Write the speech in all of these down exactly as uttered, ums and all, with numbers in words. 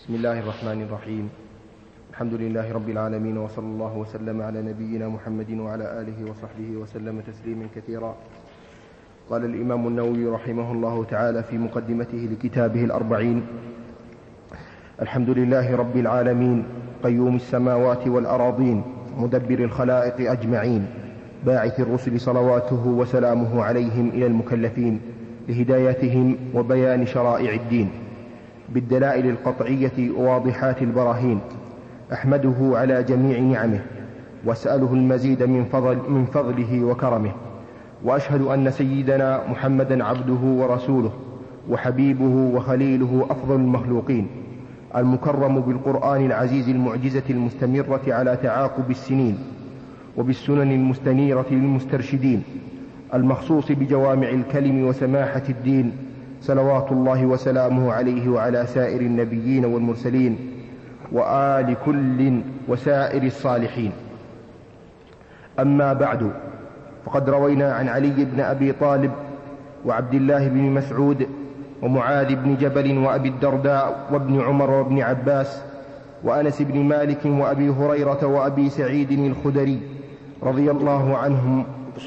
بسم الله الرحمن الرحيم. الحمد لله رب العالمين، وصلى الله وسلم على نبينا محمد وعلى آله وصحبه وسلم تسليما كثيرا. قال الإمام النووي رحمه الله تعالى في مقدمته لكتابه الأربعين: الحمد لله رب العالمين، قيوم السماوات والأراضين، مدبر الخلائق أجمعين، باعث الرسل صلواته وسلامه عليهم إلى المكلفين لهدايتهم وبيان شرائع الدين بالدلائل القطعية واضحات البراهين. أحمده على جميع نعمه، واسأله المزيد من, فضل من فضله وكرمه، وأشهد أن سيدنا محمدا عبده ورسوله وحبيبه وخليله أفضل المخلوقين، المكرم بالقرآن العزيز المعجزة المستمرة على تعاقب السنين وبالسنن المستنيرة للمسترشدين، المخصوص بجوامع الكلم وسماحة الدين، صلوات الله وسلامه عليه وعلى سائر النبيين والمرسلين وآل كل وسائر الصالحين. أما بعد، فقد روينا عن علي بن أبي طالب وعبد الله بن مسعود ومعاذ بن جبل وأبي الدرداء وابن عمر وابن عباس وأنس بن مالك وأبي هريرة وأبي سعيد الخدري رضي الله عنهم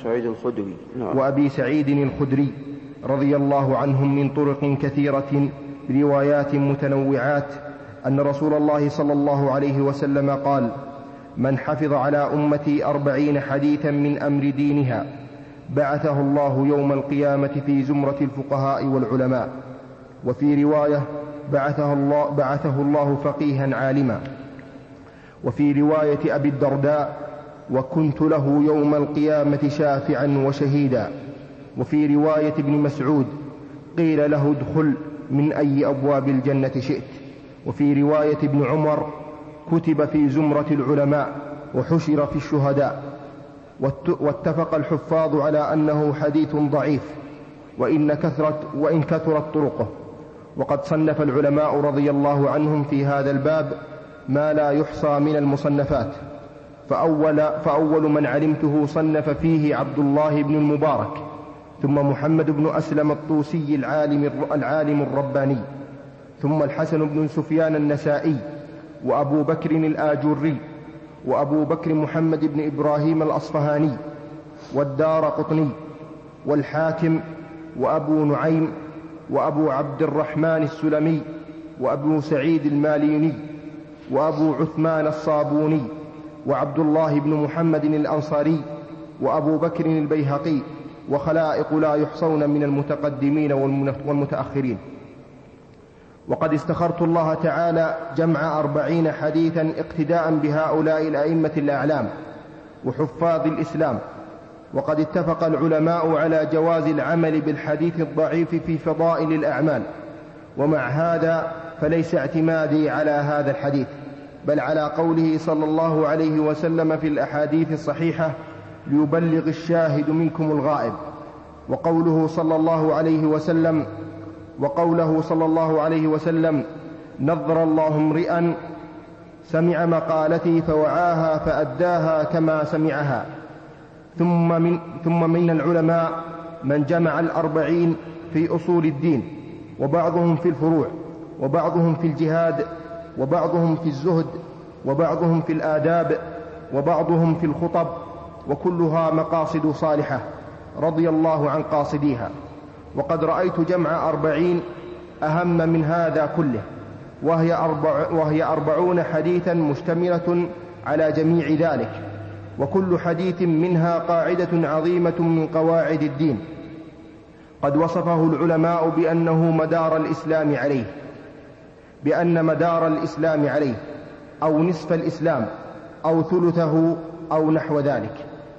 وأبي سعيد الخدري رضي الله عنهم من طرق كثيرة بروايات متنوعات أن رسول الله صلى الله عليه وسلم قال: من حفظ على أمتي أربعين حديثا من أمر دينها بعثه الله يوم القيامة في زمرة الفقهاء والعلماء. وفي رواية: بعثه الله, بعثه الله فقيها عالما. وفي رواية أبي الدرداء: وكنت له يوم القيامة شافعا وشهيدا. وفي رواية ابن مسعود: قيل له ادخل من أي أبواب الجنة شئت. وفي رواية ابن عمر: كتب في زمرة العلماء وحشر في الشهداء. واتفق الحفاظ على أنه حديث ضعيف وإن كثرت, وإن كثرت طرقه. وقد صنف العلماء رضي الله عنهم في هذا الباب ما لا يحصى من المصنفات، فأول, فأول من علمته صنف فيه عبد الله بن المبارك، ثم محمد بن أسلم الطوسي العالم, العالم الرباني، ثم الحسن بن سفيان النسائي، وأبو بكر الآجري، وأبو بكر محمد بن إبراهيم الأصفهاني، والدار قطني، والحاكم، وأبو نعيم، وأبو عبد الرحمن السلمي، وأبو سعيد الماليني، وأبو عثمان الصابوني، وعبد الله بن محمد الأنصاري، وأبو بكر البيهقي، وخلائق لا يحصون من المتقدمين والمتأخرين. وقد استخرت الله تعالى جمع أربعين حديثا اقتداء بهؤلاء الأئمة الأعلام وحفاظ الإسلام. وقد اتفق العلماء على جواز العمل بالحديث الضعيف في فضائل الأعمال، ومع هذا فليس اعتمادي على هذا الحديث، بل على قوله صلى الله عليه وسلم في الأحاديث الصحيحة: ليبلغ الشاهد منكم الغائب. وقوله صلى الله عليه وسلم وقوله صلى الله عليه وسلم: نظر الله امرئا سمع مقالتي فوعاها فأداها كما سمعها. ثم من, ثم من العلماء من جمع الأربعين في أصول الدين، وبعضهم في الفروع، وبعضهم في الجهاد، وبعضهم في الزهد، وبعضهم في الآداب، وبعضهم في الخطب، وكلها مقاصد صالحة رضي الله عن قاصديها. وقد رأيت جمع أربعين أهم من هذا كله، وهي, أربع وهي أربعون حديثا مشتملة على جميع ذلك، وكل حديث منها قاعدة عظيمة من قواعد الدين قد وصفه العلماء بأنه مدار الإسلام عليه بأن مدار الإسلام عليه أو نصف الإسلام أو ثلثه أو نحو ذلك.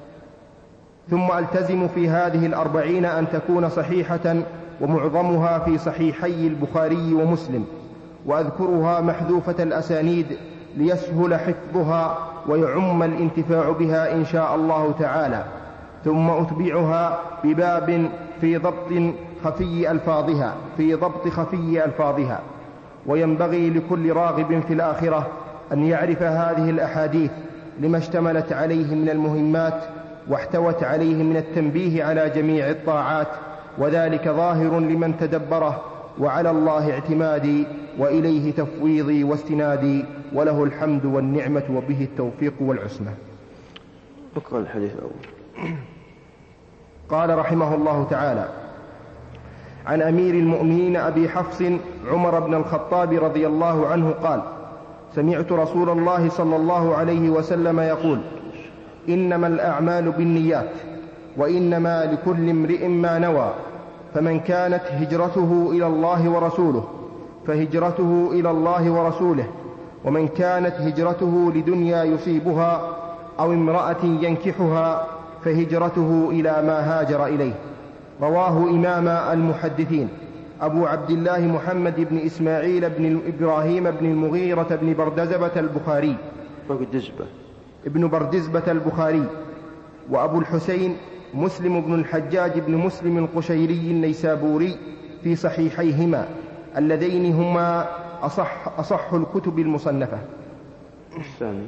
ثم ألتزم في هذه الأربعين أن تكون صحيحة، ومعظمها في صحيحي البخاري ومسلم، وأذكرها محذوفة الأسانيد ليسهل حفظها ويعم الانتفاع بها إن شاء الله تعالى. ثم أتبعها بباب في ضبط خفي ألفاظها في ضبط خفي ألفاظها. وينبغي لكل راغب في الآخرة أن يعرف هذه الأحاديث لما اشتملت عليه من المهمات واحتوت عليه من التنبيه على جميع الطاعات، وذلك ظاهر لمن تدبره، وعلى الله اعتمادي وإليه تفويضي واستنادي، وله الحمد والنعمة وبه التوفيق والعصمة. اقرأ الحديث الأول. قال رحمه الله تعالى: عن أمير المؤمنين أبي حفص عمر بن الخطاب رضي الله عنه قال: سمعت رسول الله صلى الله عليه وسلم يقول: إنما الأعمال بالنيات، وإنما لكل امرئ ما نوى، فمن كانت هجرته إلى الله ورسوله فهجرته إلى الله ورسوله، ومن كانت هجرته لدنيا يصيبها أو امرأة ينكحها فهجرته إلى ما هاجر إليه. رواه إمام المحدثين أبو عبد الله محمد بن إسماعيل بن إبراهيم بن المغيرة بن بردزبة البخاري ابن بردزبة البخاري، وأبو الحسين مسلم بن الحجاج بن مسلم القشيري النيسابوري في صحيحيهما اللذين هما أصح, أصح الكتب المصنفة. الثاني.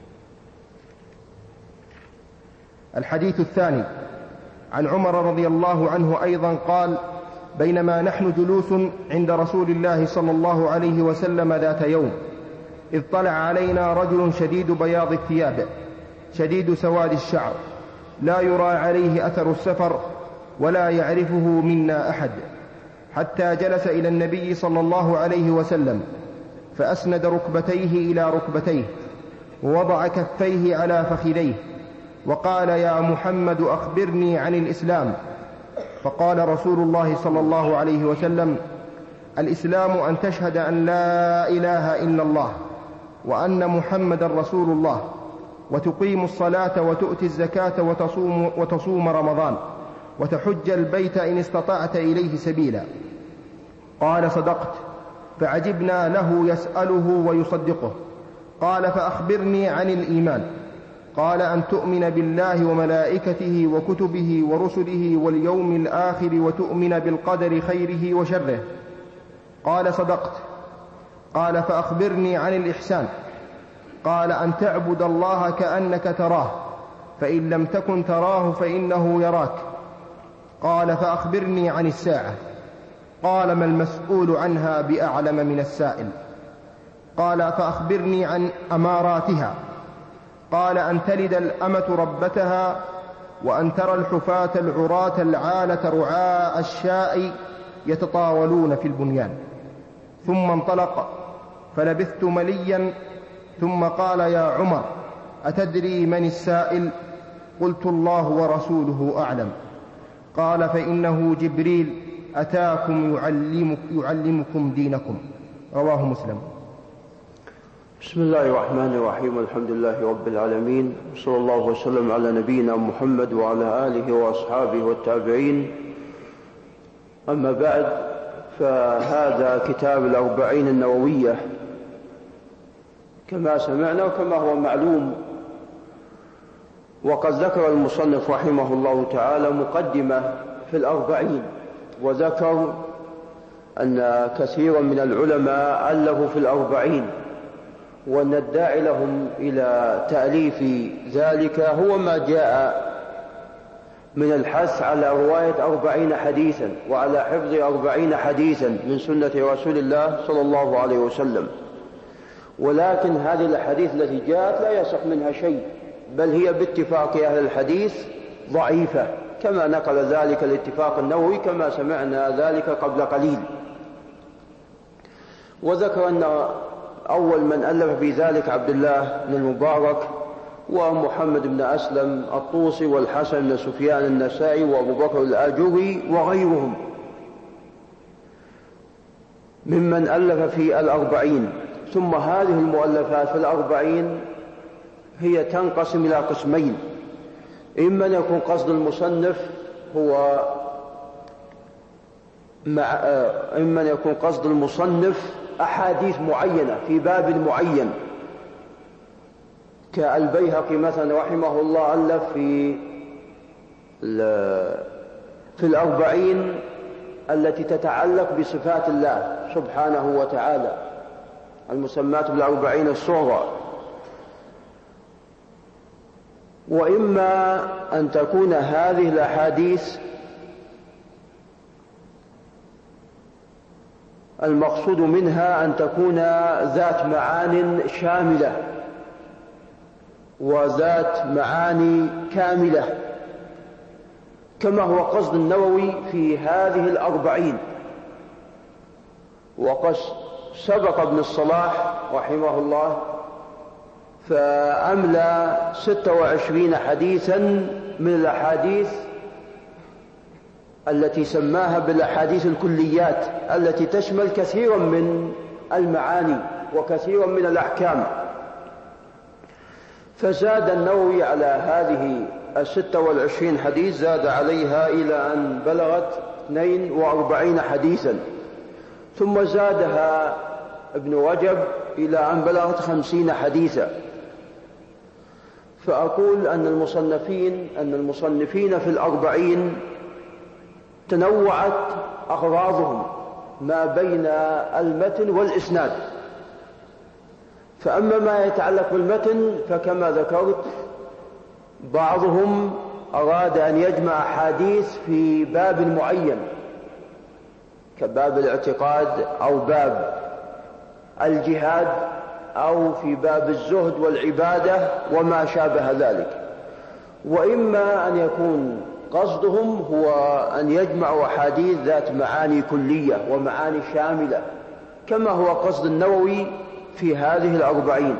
الحديث الثاني عن عمر رضي الله عنه أيضا قال: بينما نحن جلوس عند رسول الله صلى الله عليه وسلم ذات يوم، إذ طلع علينا رجل شديد بياض الثياب شديد سواد الشعر، لا يرى عليه أثر السفر ولا يعرفه منا أحد، حتى جلس إلى النبي صلى الله عليه وسلم فأسند ركبتيه إلى ركبتيه ووضع كفيه على فخذيه وقال: يا محمد أخبرني عن الإسلام. فقال رسول الله صلى الله عليه وسلم: الإسلام أن تشهد أن لا إله إلا الله وأن محمد رسول الله، وتقيم الصلاة وتؤتي الزكاة وتصوم, وتصوم رمضان، وتحج البيت إن استطعت إليه سبيلا. قال: صدقت. فعجبنا له يسأله ويصدقه. قال: فأخبرني عن الإيمان. قال: أن تؤمن بالله وملائكته وكتبه ورسله واليوم الآخر وتؤمن بالقدر خيره وشره. قال: صدقت. قال: فأخبرني عن الإحسان. قال: أن تعبد الله كأنك تراه، فإن لم تكن تراه فإنه يراك. قال: فأخبرني عن الساعة. قال: ما المسؤول عنها بأعلم من السائل. قال: فأخبرني عن أماراتها. قال: أن تلد الأمة ربتها، وأن ترى الحفاة العراة العالة رعاء الشاء يتطاولون في البنيان. ثم انطلق فلبثت مليا، ثم قال: يا عمر، أتدري من السائل؟ قلت: الله ورسوله أعلم. قال: فإنه جبريل أتاكم يعلمك يعلمكم دينكم. رواه مسلم. بسم الله الرحمن الرحيم. الحمد لله رب العالمين، صلى الله وسلم على نبينا محمد وعلى آله وأصحابه والتابعين. أما بعد، فهذا كتاب الأربعين النووية كما سمعنا وكما هو معلوم. وقد ذكر المصنف رحمه الله تعالى مقدمة في الأربعين، وذكر أن كثيرا من العلماء ألفوا في الأربعين، وأن الداعي لهم إلى تأليف ذلك هو ما جاء من الحث على رواية أربعين حديثا وعلى حفظ أربعين حديثا من سنة رسول الله صلى الله عليه وسلم. ولكن هذه الحديث التي جاءت لا يصح منها شيء، بل هي باتفاق أهل الحديث ضعيفة، كما نقل ذلك الاتفاق النووي كما سمعنا ذلك قبل قليل. وذكر أن أول من ألف في ذلك عبد الله بن المبارك ومحمد بن أسلم الطوسي والحسن بن سفيان النسائي وأبو بكر الآجري وغيرهم ممن ألف في الأربعين. ثم هذه المؤلفات في الأربعين هي تنقسم إلى قسمين: إما أن يكون قصد المصنف هو مع إما أن يكون قصد المصنف أحاديث معينة في باب معين، كالبيهقي مثلا رحمه الله ألف في في الأربعين التي تتعلق بصفات الله سبحانه وتعالى، المسمات بالأربعين الصغرى. وإما أن تكون هذه الأحاديث المقصود منها أن تكون ذات معان شاملة وذات معاني كاملة، كما هو قصد النووي في هذه الأربعين. وقد سبق ابن الصلاح رحمه الله فأملى ستة وعشرين حديثا من الأحاديث التي سماها بالأحاديث الكليات، التي تشمل كثيرا من المعاني وكثيرا من الأحكام. فزاد النووي على هذه الستة والعشرين حديث، زاد عليها إلى أن بلغت اثنين وأربعين حديثا، ثم زادها ابن رجب إلى أن بلغت خمسين حديثا. فأقول أن المصنفين أن المصنفين في الأربعين تنوعت أغراضهم ما بين المتن والإسناد. فأما ما يتعلق بالمتن فكما ذكرت بعضهم أراد أن يجمع أحاديث في باب معين كباب الاعتقاد أو باب الجهاد أو في باب الزهد والعبادة وما شابه ذلك، وإما أن يكون قصدهم هو أن يجمعوا أحاديث ذات معاني كلية ومعاني شاملة، كما هو قصد النووي في هذه الأربعين.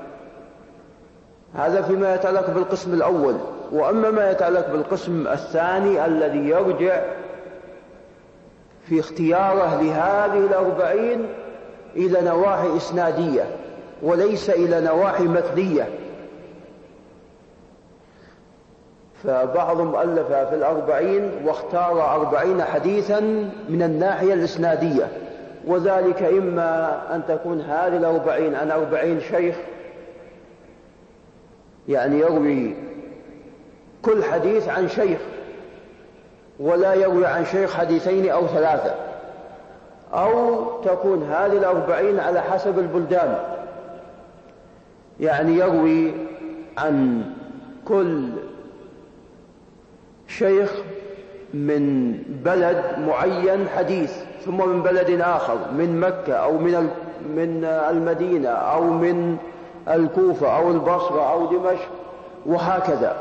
هذا فيما يتعلق بالقسم الأول. وأما ما يتعلق بالقسم الثاني الذي يرجع في اختياره لهذه الأربعين إلى نواحي إسنادية وليس إلى نواحي متنية، فبعضهم ألف في الأربعين واختار أربعين حديثا من الناحية الإسنادية، وذلك إما أن تكون هذه الأربعين عن أربعين شيخ، يعني يروي كل حديث عن شيخ ولا يروي عن شيخ حديثين أو ثلاثة، أو تكون هذه الأربعين على حسب البلدان، يعني يروي عن كل شيخ من بلد معين حديث، ثم من بلد آخر من مكة أو من من المدينة أو من الكوفة أو البصرة أو دمشق وهكذا.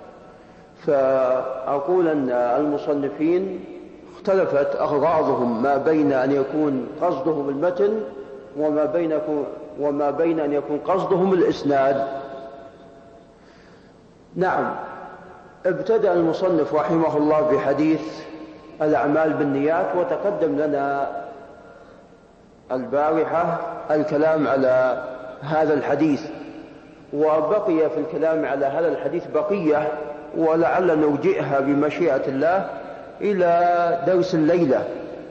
فأقول أن المصنفين اختلفت أغراضهم ما بين أن يكون قصدهم المتن وما بين وما بين أن يكون قصدهم الإسناد. نعم، ابتدأ المصنف رحمه الله بحديث الأعمال بالنيات، وتقدم لنا البارحة الكلام على هذا الحديث، وبقي في الكلام على هذا الحديث بقية، ولعل نرجئها بمشيئة الله إلى درس الليلة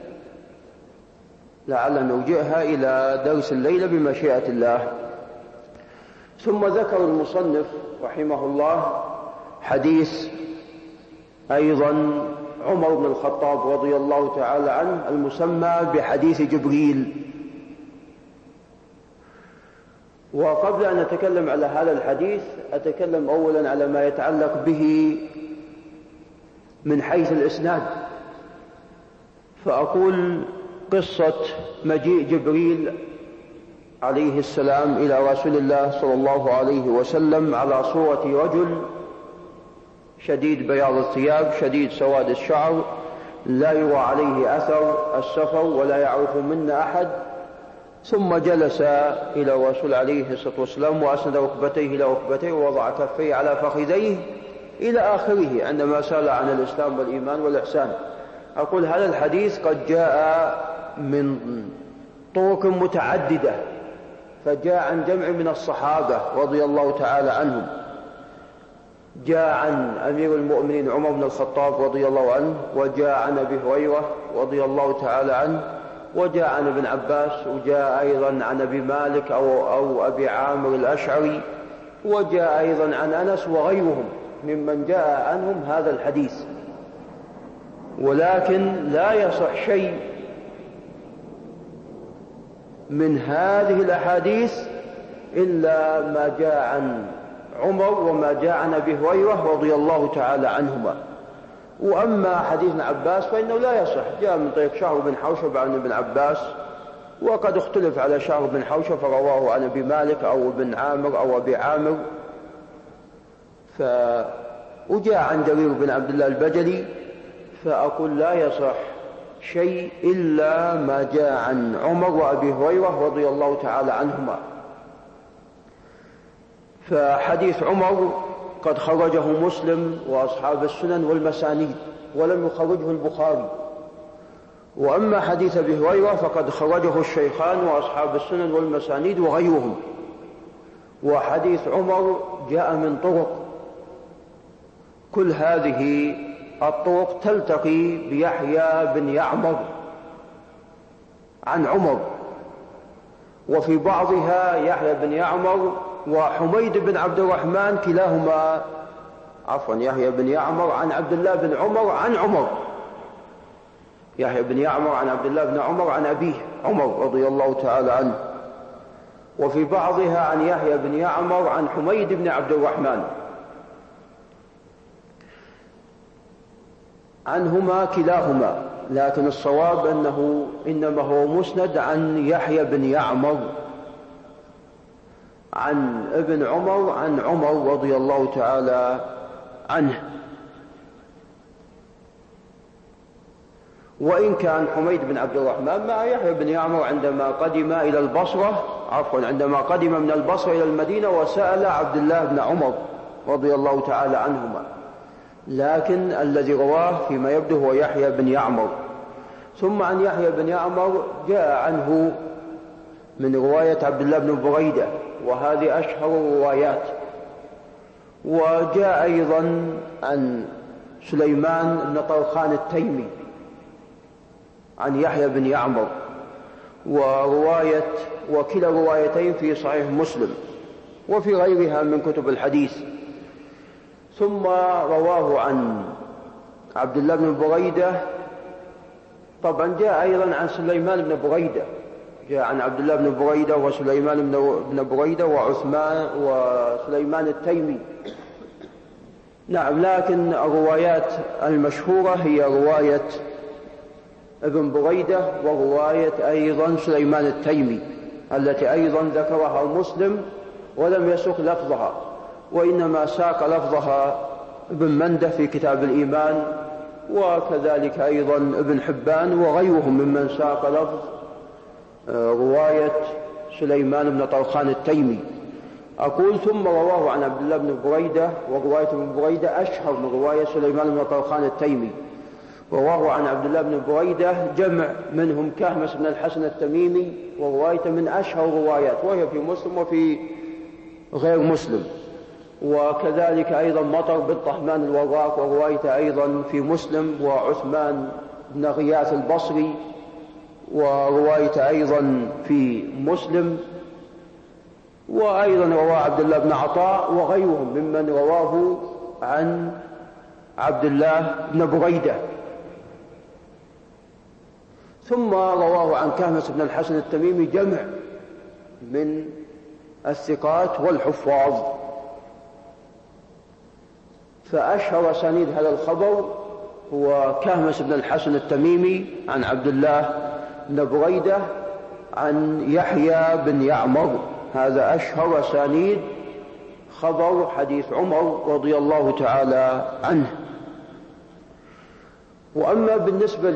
لعل نرجئها إلى درس الليلة بمشيئة الله. ثم ذكر المصنف رحمه الله حديث أيضا عمر بن الخطاب رضي الله تعالى عنه المسمى بحديث جبريل. وقبل أن أتكلم على هذا الحديث أتكلم أولا على ما يتعلق به من حيث الإسناد. فأقول قصة مجيء جبريل عليه السلام إلى رسول الله صلى الله عليه وسلم على صورة رجل شديد بياض الثياب شديد سواد الشعر، لا يرى عليه أثر السفر ولا يعرف منا أحد، ثم جلس إلى الرسول عليه الصلاة والسلام وأسند ركبتيه إلى ركبتيه ووضع كفيه على فخذيه إلى آخره عندما سأل عن الإسلام والإيمان والإحسان. أقول هذا الحديث قد جاء من طرق متعددة، فجاء عن جمع من الصحابة رضي الله تعالى عنهم، جاء عن أمير المؤمنين عمر بن الخطاب رضي الله عنه، وجاء عن أبي هريرة رضي الله تعالى عنه، وجاء عن ابن عباس، وجاء أيضا عن أبي مالك أو, أو أبي عامر الأشعري، وجاء أيضا عن أنس وغيرهم ممن جاء عنهم هذا الحديث. ولكن لا يصح شيء من هذه الأحاديث إلا ما جاء عن عمر وما جاء عن أبي هريرة رضي الله تعالى عنهما. وأما حديث ابن عباس فإنه لا يصح، جاء من طريق شهر بن حوشب عن ابن عباس وقد اختلف على شهر بن حوشب فرواه عن أبي مالك أو ابن عامر أو أبي عامر. ف وجاء عن جرير بن عبد الله البجلي، فأقول لا يصح شيء إلا ما جاء عن عمر وأبي هريرة رضي الله تعالى عنهما. فحديث عمر قد خرجه مسلم وأصحاب السنن والمسانيد ولم يخرجه البخاري، وأما حديث أبي هريرة فقد خرجه الشيخان وأصحاب السنن والمسانيد وغيرهم. وحديث عمر جاء من طرق، كل هذه الطرق تلتقي بيحيى بن يعمر عن عمر، وفي بعضها يحيى بن يعمر وحميد بن عبد الرحمن كلاهما عفوا يحيى بن يعمر عن عبد الله بن عمر عن عمر، يحيى بن يعمر عن عبد الله بن عمر عن أبيه عمر رضي الله تعالى عنه، وفي بعضها عن يحيى بن يعمر عن حميد بن عبد الرحمن عنهما كلاهما، لكن الصواب أنه إنما هو مسند عن يحيى بن يعمر عن ابن عمر عن عمر رضي الله تعالى عنه. وإن كان حميد بن عبد الرحمن مع يحيى بن يعمر عندما قدم إلى البصرة عفوا عندما قدم من البصرة إلى المدينة وسأل عبد الله بن عمر رضي الله تعالى عنهما، لكن الذي رواه فيما يبدو هو يحيى بن يعمر. ثم عن يحيى بن يعمر جاء عنه من رواية عبد الله بن بريدة، وهذه أشهر الروايات. وجاء أيضا عن سليمان بن طرخان التيمي عن يحيى بن يعمر، ورواية وكلا روايتين في صحيح مسلم وفي غيرها من كتب الحديث. ثم رواه عن عبد الله بن بريدة، طبعا جاء أيضا عن سليمان بن بريدة، جاء عن عبد الله بن بريدة وسليمان بن بريدة وعثمان وسليمان التيمي. نعم، لكن الروايات المشهورة هي رواية ابن بريدة ورواية أيضا سليمان التيمي التي أيضا ذكرها مسلم ولم يسق لفظها، وإنما ساق لفظها ابن منده في كتاب الإيمان، وكذلك أيضا ابن حبان وغيرهم ممن ساق لفظ رواية سليمان بن طرخان التيمي. أقول ثم رواه عن عبد الله بن بريدة، ورواية ابن بريدة أشهر من رواية سليمان بن طرخان التيمي. رواه عن عبد الله بن بريدة جمع منهم كهمس بن الحسن التميمي، وروايته من أشهر الروايات وهي في مسلم وفي غير مسلم، وكذلك أيضا مطر بن طهمان الوراق وروايته أيضا في مسلم، وعثمان بن غياث البصري وروايته أيضا في مسلم، وأيضا رواه عبد الله بن عطاء وغيرهم ممن رواه عن عبد الله بن بريدة. ثم رواه عن كهمس بن الحسن التميمي جمع من الثقات والحفاظ. فأشهر سنيد هذا الخبر هو كهمس بن الحسن التميمي عن عبد الله بن بريدة عن يحيى بن يعمر، هذا أشهر سنيد خبر حديث عمر رضي الله تعالى عنه. وأما بالنسبة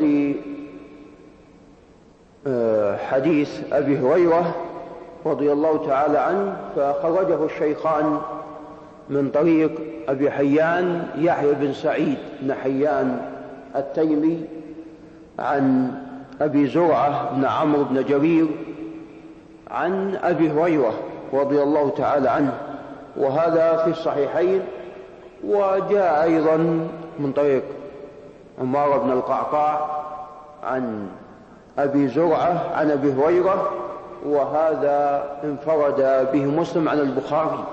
لحديث أبي هريرة رضي الله تعالى عنه فخرجه الشيخان من طريق أبي حيان يحيى بن سعيد بن حيان التيمي عن أبي زرعة بن عمرو بن جرير عن أبي هريرة رضي الله تعالى عنه، وهذا في الصحيحين. وجاء أيضا من طريق عمار بن القعقاع عن أبي زرعة عن أبي هريرة، وهذا انفرد به مسلم عن البخاري.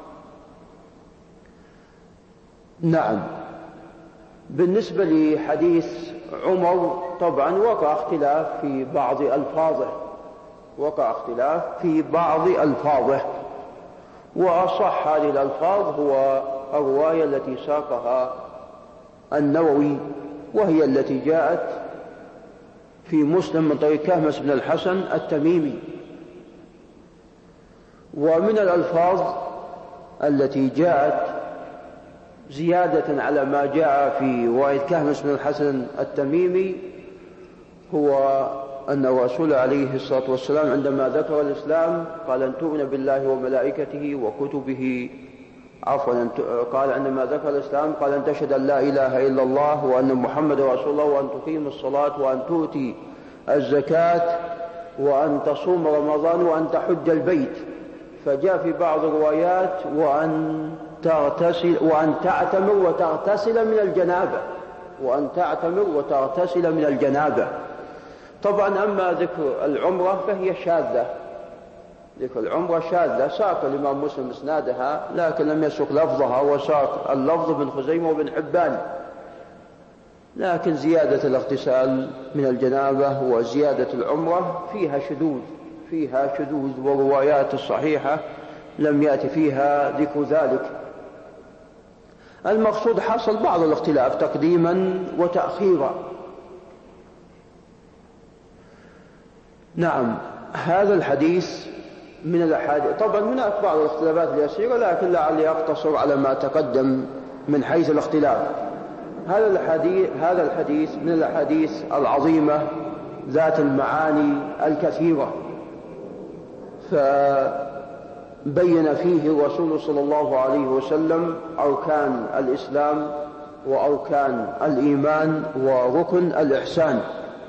نعم، بالنسبة لحديث عمر طبعا وقع اختلاف في بعض ألفاظه وقع اختلاف في بعض ألفاظه وأصح هذه الألفاظ هو الرواية التي ساقها النووي، وهي التي جاءت في مسلم من طريق كهمس بن الحسن التميمي. ومن الألفاظ التي جاءت زيادة على ما جاء في رواية كهمس بن الحسن التميمي هو أن الرسول عليه الصلاة والسلام عندما ذكر الإسلام قال أن تؤمن بالله وملائكته وكتبه عفوا قال عندما ذكر الإسلام قال أن تشهد أن لا إله إلا الله وأن محمد رسول الله وأن تقيم الصلاة وأن تؤتي الزكاة وأن تصوم رمضان وأن تحج البيت. فجاء في بعض الروايات وأن تغتسل وأن تعتمر وتغتسل من الجنابة وأن تعتمر وتغتسل من الجنابة. طبعا أما ذكر العمرة فهي شاذة، ذكر العمرة شاذة، ساق الإمام مسلم إسنادها لكن لم يسق لفظها، وساق اللفظ بن خزيمة وبن حبان، لكن زيادة الاغتسال من الجنابة وزيادة العمرة فيها شذوذ فيها شذوذ والروايات الصحيحة لم يأتي فيها ذكر ذلك. المقصود حصل بعض الاختلاف تقديما وتأخيرا. نعم، هذا الحديث من الأحاديث، طبعا هناك بعض الاختلافات اليسيرة لكن لعلي أقتصر على ما تقدم من حيث الاختلاف. هذا الحديث هذا الحديث من الأحاديث العظيمة ذات المعاني الكثيرة، فبين فيه الرسول صلى الله عليه وسلم أركان الإسلام وأركان الإيمان وركن الإحسان.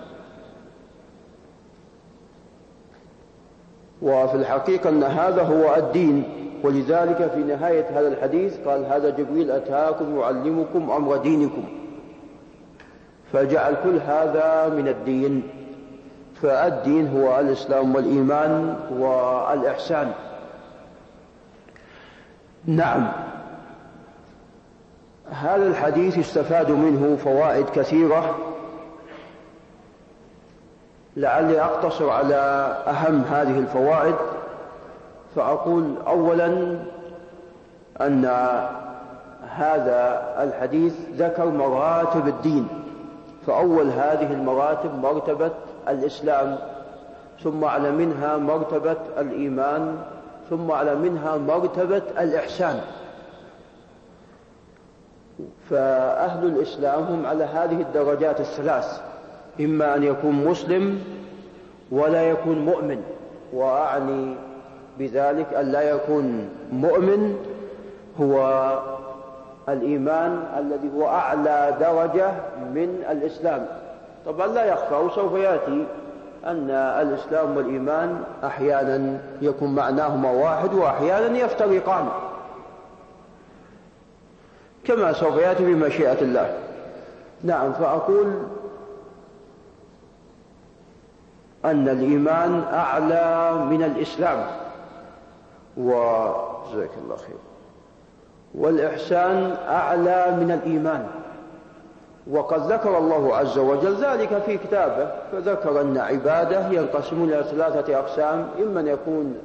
وفي الحقيقة أن هذا هو الدين، ولذلك في نهاية هذا الحديث قال هذا جبريل أتاكم يعلمكم أمر دينكم، فجعل كل هذا من الدين. فالدين هو الإسلام والإيمان والإحسان. نعم، هذا الحديث يستفاد منه فوائد كثيرة، لعلي أقتصر على أهم هذه الفوائد. فأقول أولا أن هذا الحديث ذكر مراتب الدين، فأول هذه المراتب مرتبة الإسلام، ثم على منها مرتبة الإيمان، ثم على منها مرتبة الإحسان. فأهل الإسلام هم على هذه الدرجات الثلاث، إما أن يكون مسلم ولا يكون مؤمن، وأعني بذلك أن لا يكون مؤمن هو الإيمان الذي هو أعلى درجة من الإسلام. طبعا لا يخفى وسوف يأتي أن الإسلام والإيمان أحيانا يكون معناهما واحد وأحيانا يفترقان، كما سوف يأتي بمشيئة الله. نعم، فأقول أن الإيمان أعلى من الإسلام، وجزاك الله خير، والإحسان أعلى من الإيمان. وقد ذكر الله عز وجل ذلك في كتابه، فذكر أن عباده ينقسمون إلى ثلاثة أقسام: إما أن يكون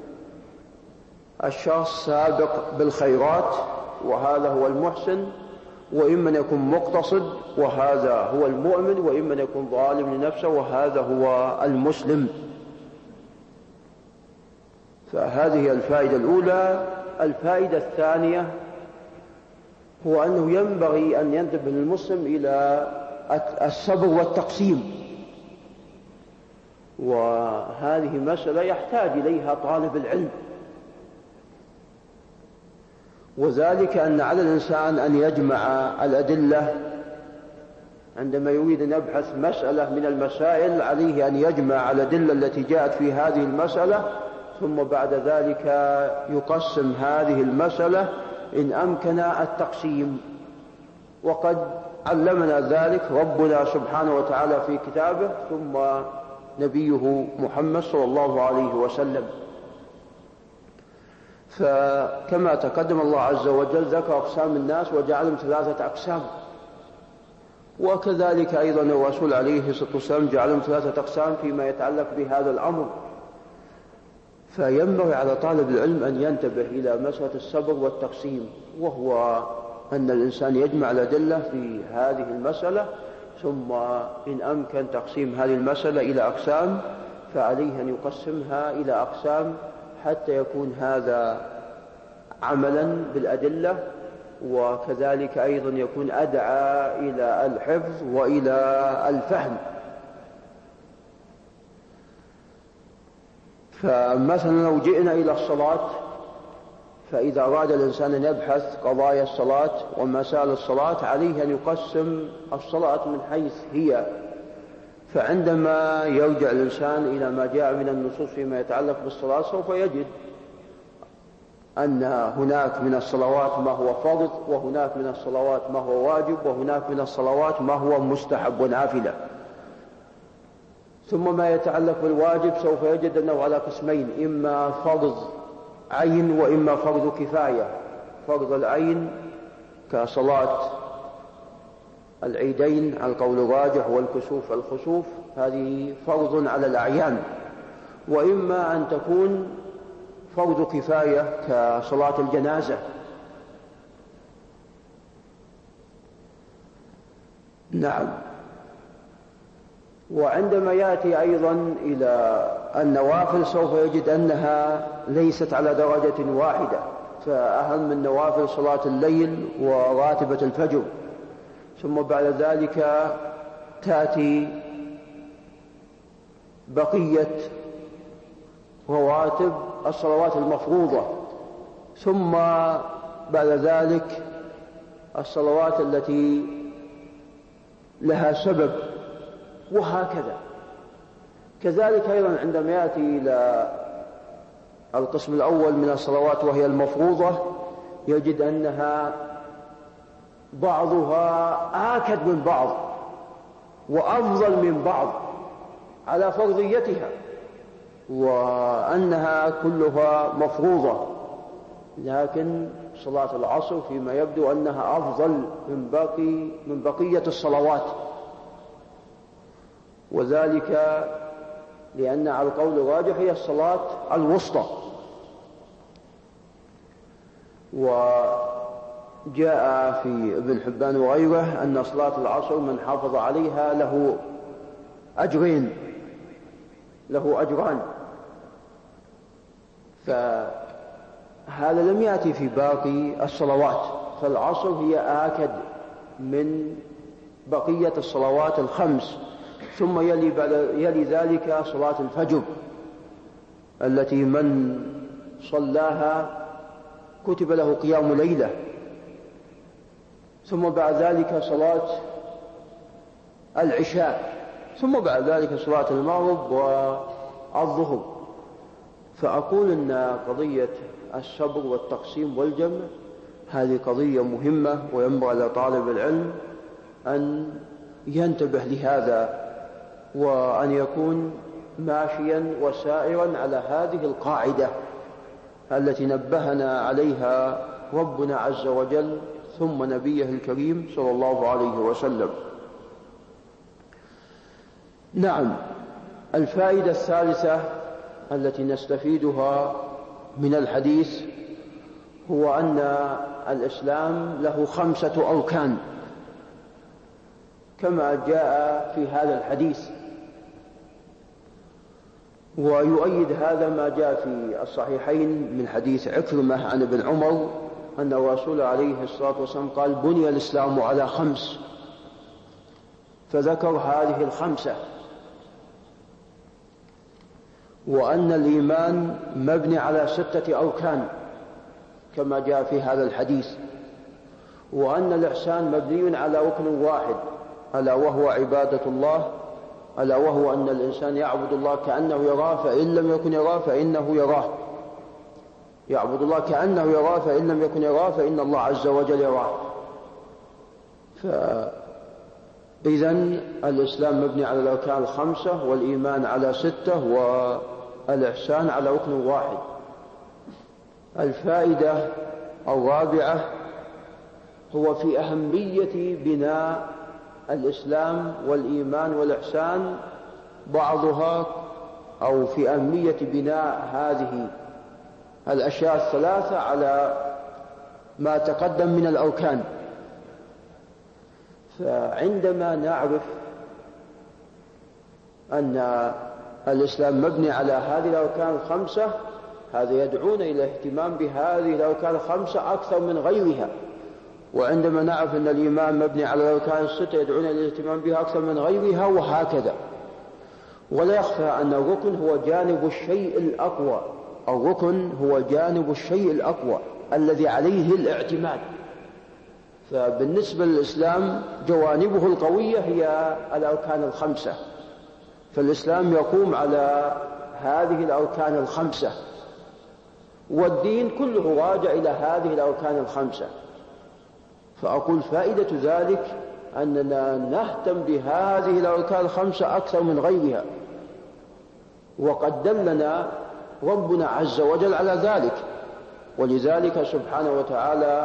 الشخص سابق بالخيرات وهذا هو المحسن، وإما أن يكون مقتصد وهذا هو المؤمن، وإما أن يكون ظالم لنفسه وهذا هو المسلم. فهذه الفائدة الأولى. الفائدة الثانية هو أنه ينبغي أن ينتبه المسلم إلى الصبر والتقسيم، وهذه مسألة يحتاج إليها طالب العلم، وذلك أن على الإنسان أن يجمع الأدلة عندما يريد أن يبحث مسألة من المسائل، عليه أن يجمع الأدلة التي جاءت في هذه المسألة، ثم بعد ذلك يقسم هذه المسألة إن أمكن التقسيم. وقد علمنا ذلك ربنا سبحانه وتعالى في كتابه، ثم نبيه محمد صلى الله عليه وسلم. فكما تقدم الله عز وجل ذكر أقسام الناس وجعلهم ثلاثة أقسام، وكذلك أيضا الرسول عليه الصلاة والسلام جعلهم ثلاثة أقسام فيما يتعلق بهذا الأمر. فينبغي على طالب العلم أن ينتبه إلى مسألة الصبر والتقسيم، وهو أن الإنسان يجمع الأدلة في هذه المسألة ثم إن أمكن تقسيم هذه المسألة إلى أقسام فعليه أن يقسمها إلى أقسام حتى يكون هذا عملا بالأدلة، وكذلك أيضا يكون أدعى إلى الحفظ وإلى الفهم. فمثلا لو جئنا إلى الصلاة، فإذا أراد الإنسان أن يبحث قضايا الصلاة ومسائل الصلاة عليه أن يقسم الصلاة من حيث هي. فعندما يرجع الإنسان إلى ما جاء من النصوص فيما يتعلق بالصلاة سوف يجد أن هناك من الصلوات ما هو فرض، وهناك من الصلوات ما هو واجب، وهناك من الصلوات ما هو مستحب ونافلة. ثم ما يتعلق بالواجب سوف يجد أنه على قسمين، إما فرض عين وإما فرض كفاية. فرض العين كصلاة العيدين على القول الراجح والكسوف الخسوف، هذه فرض على الأعيان، وإما أن تكون فرض كفاية كصلاة الجنازة. نعم. وعندما يأتي أيضا إلى النوافل سوف يجد أنها ليست على درجة واحدة، فأهم النوافل صلاة الليل وراتبة الفجر، ثم بعد ذلك تأتي بقية رواتب الصلوات المفروضة، ثم بعد ذلك الصلوات التي لها سبب، وهكذا. كذلك أيضا عندما يأتي إلى القسم الأول من الصلوات وهي المفروضة يجد أنها بعضها آكد من بعض وأفضل من بعض على فرضيتها، وأنها كلها مفروضة. لكن صلاة العصر فيما يبدو أنها أفضل من باقي من بقية الصلوات، وذلك لأن على القول الراجح هي الصلاة الوسطى. وجاء في ابن حبان وغيره أن صلاة العصر من حافظ عليها له أجرين، له أجران. فهذا لم يأتي في باقي الصلوات، فالعصر هي آكد من بقية الصلوات الخمس. ثم يلي, يلي ذلك صلاة الفجر التي من صلاها كتب له قيام ليلة. ثم بعد ذلك صلاة العشاء، ثم بعد ذلك صلاة المغرب والظهر. فأقول أن قضية الصبر والتقسيم والجمع هذه قضية مهمة، وينبغي لطالب العلم أن ينتبه لهذا، وأن يكون ماشيا وسائرا على هذه القاعدة التي نبهنا عليها ربنا عز وجل ثم نبيه الكريم صلى الله عليه وسلم. نعم. الفائدة الثالثة التي نستفيدها من الحديث هو أن الإسلام له خمسة أركان كما جاء في هذا الحديث، ويؤيد هذا ما جاء في الصحيحين من حديث عكرمة عن ابن عمر أن الرسول عليه الصلاة والسلام قال: بني الإسلام على خمس، فذكر هذه الخمسة، وأن الإيمان مبني على ستة أركان كما جاء في هذا الحديث، وأن الإحسان مبني على ركن واحد ألا وهو عبادة الله، ألا وهو أن الإنسان يعبد الله كأنه يراه، فإن لم يكن يراه فإنه يراه، يعبد الله كأنه يراه فإن لم يكن يراه فإن الله عز وجل يراه. فإذن الإسلام مبني على الأركان الخمسة، والإيمان على ستة، والإحسان على ركن واحد. الفائدة الرابعة هو في أهمية بناء الإسلام والإيمان والإحسان بعضها، أو في أهمية بناء هذه الأشياء الثلاثة على ما تقدم من الأركان. فعندما نعرف أن الإسلام مبني على هذه الأركان الخمسة، هذا يدعونا إلى الاهتمام بهذه الأركان الخمسة أكثر من غيرها. وعندما نعرف أن الإيمان مبني على الأركان الستة يدعونا إلى الاهتمام بها أكثر من غيرها، وهكذا. ولا يخفى أن الركن هو جانب الشيء الأقوى، الركن هو جانب الشيء الأقوى الذي عليه الاعتماد. فبالنسبة للإسلام جوانبه القوية هي الأركان الخمسة، فالإسلام يقوم على هذه الأركان الخمسة، والدين كله راجع إلى هذه الأركان الخمسة. فأقول فائدة ذلك أننا نهتم بهذه الأركان الخمسة أكثر من غيرها، وقد دلنا ربنا عز وجل على ذلك. ولذلك سبحانه وتعالى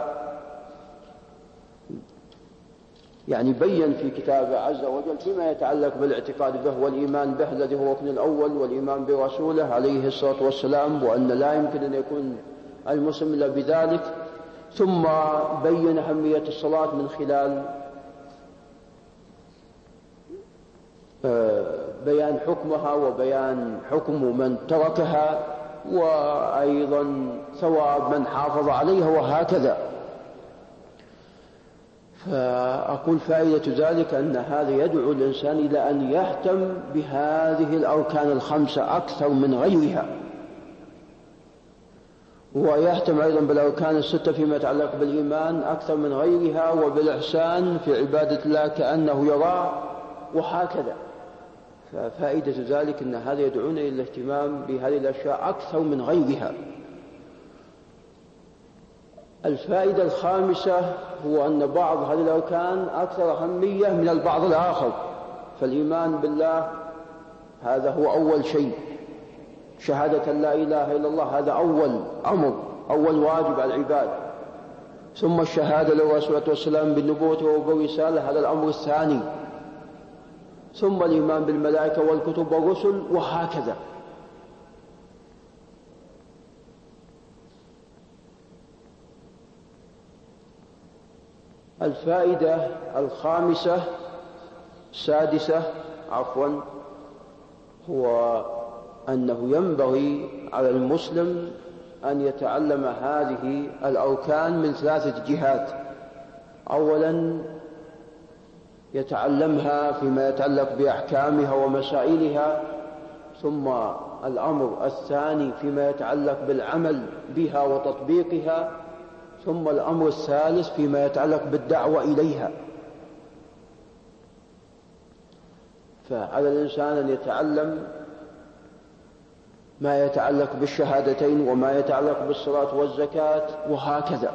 يعني بين في كتابه عز وجل فيما يتعلق بالاعتقاد به والإيمان به الذي هو الركن الأول، والإيمان برسوله عليه الصلاة والسلام، وأن لا يمكن أن يكون المسلم إلا بذلك. ثم بين أهمية الصلاة من خلال بيان حكمها وبيان حكم من تركها، وأيضا ثواب من حافظ عليها، وهكذا. فأقول فائدة ذلك أن هذا يدعو الإنسان إلى أن يهتم بهذه الأركان الخمسة أكثر من غيرها، ويهتم أيضا بالأركان الستة فيما يتعلق بالإيمان أكثر من غيرها، وبالإحسان في عبادة الله كأنه يراه، وهكذا. ففائدة ذلك أن هذا يدعونا إلى الاهتمام بهذه الأشياء أكثر من غيرها. الفائدة الخامسة هو أن بعض هذه الأركان أكثر أهمية من البعض الآخر. فالإيمان بالله هذا هو أول شيء، شهادة لا إله إلا الله هذا أول أمر، أول واجب على العباد. ثم الشهادة للرسول والسلام بالنبوة وبالرسالة هذا الأمر الثاني. ثم الإيمان بالملائكة والكتب والرسل، وهكذا. الفائدة الخامسة السادسة عفوا هو أنه ينبغي على المسلم أن يتعلم هذه الأركان من ثلاثة جهات. أولا يتعلمها فيما يتعلق بأحكامها ومسائلها، ثم الأمر الثاني فيما يتعلق بالعمل بها وتطبيقها، ثم الأمر الثالث فيما يتعلق بالدعوة إليها. فعلى الإنسان أن يتعلم ما يتعلق بالشهادتين وما يتعلق بالصلاة والزكاة، وهكذا.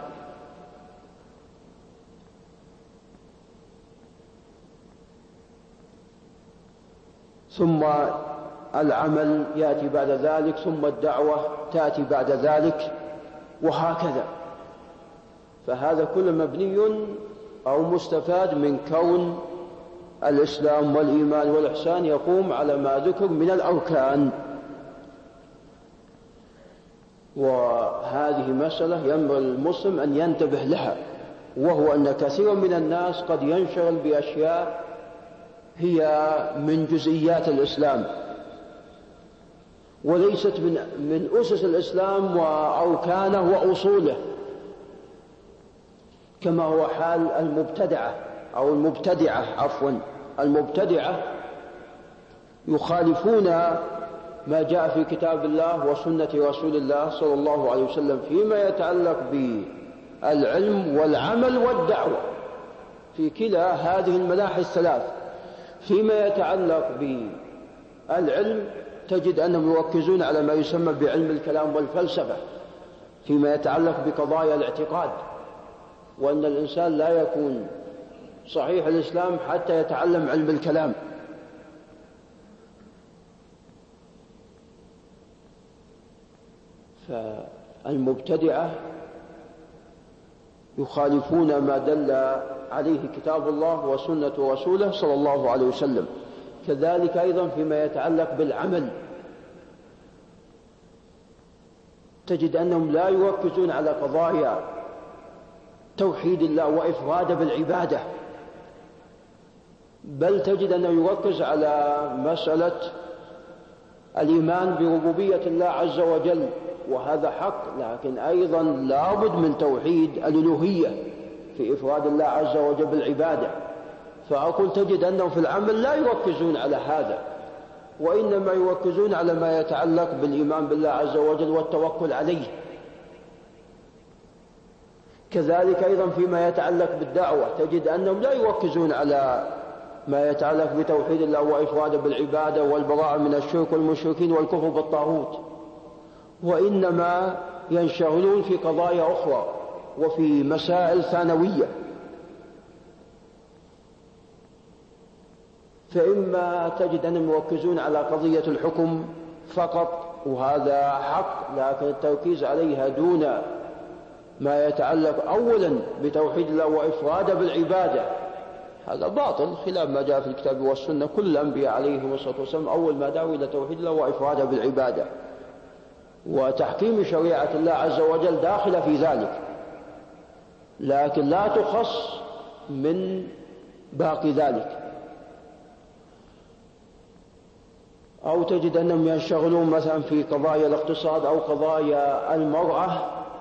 ثم العمل يأتي بعد ذلك، ثم الدعوة تأتي بعد ذلك، وهكذا. فهذا كله مبني أو مستفاد من كون الإسلام والإيمان والإحسان يقوم على ما ذكر من الأركان. وهذه مسألة ينبغي المسلم أن ينتبه لها، وهو أن كثيرا من الناس قد ينشغل بأشياء هي من جزئيات الإسلام وليست من, من أسس الإسلام وأركانه وأصوله، كما هو حال المبتدعة أو المبتدعة عفوا المبتدعة يخالفون ما جاء في كتاب الله وسنة رسول الله صلى الله عليه وسلم فيما يتعلق بالعلم والعمل والدعوة في كلا هذه المناحي الثلاث. فيما يتعلق بالعلم تجد أنهم يركزون على ما يسمى بعلم الكلام والفلسفة فيما يتعلق بقضايا الاعتقاد، وأن الإنسان لا يكون صحيح الإسلام حتى يتعلم علم الكلام. فالمبتدعة يخالفون ما دل عليه كتاب الله وسنة رسوله صلى الله عليه وسلم. كذلك أيضا فيما يتعلق بالعمل تجد أنهم لا يركزون على قضايا توحيد الله وإفراد بالعبادة، بل تجد أنه يركز على مسألة الإيمان بربوبية الله عز وجل، وهذا حق، لكن أيضا لابد من توحيد الألوهية في إفراد الله عز وجل بالعبادة. فأقول تجد أنهم في العمل لا يركزون على هذا، وإنما يركزون على ما يتعلق بالإيمان بالله عز وجل والتوكل عليه. كذلك أيضا فيما يتعلق بالدعوة تجد أنهم لا يركزون على ما يتعلق بتوحيد الله وإفراده بالعبادة والبراءة من الشرك والمشركين والكفر بالطاغوت، وإنما ينشغلون في قضايا أخرى وفي مسائل ثانوية. فإما تجد أنهم يركزون على قضية الحكم فقط، وهذا حق، لكن التركيز عليها دون ما يتعلق أولا بتوحيد الله وإفراده بالعبادة هذا باطل، خلاف ما جاء في الكتاب والسنة. كل الأنبياء عليهم الصلاة والسلام أول ما دعوا إلى توحيد الله وإفراده بالعبادة، وتحكيم شريعة الله عز وجل داخلة في ذلك، لكن لا تخص من باقي ذلك. أو تجد أنهم ينشغلون مثلا في قضايا الاقتصاد أو قضايا المرأة،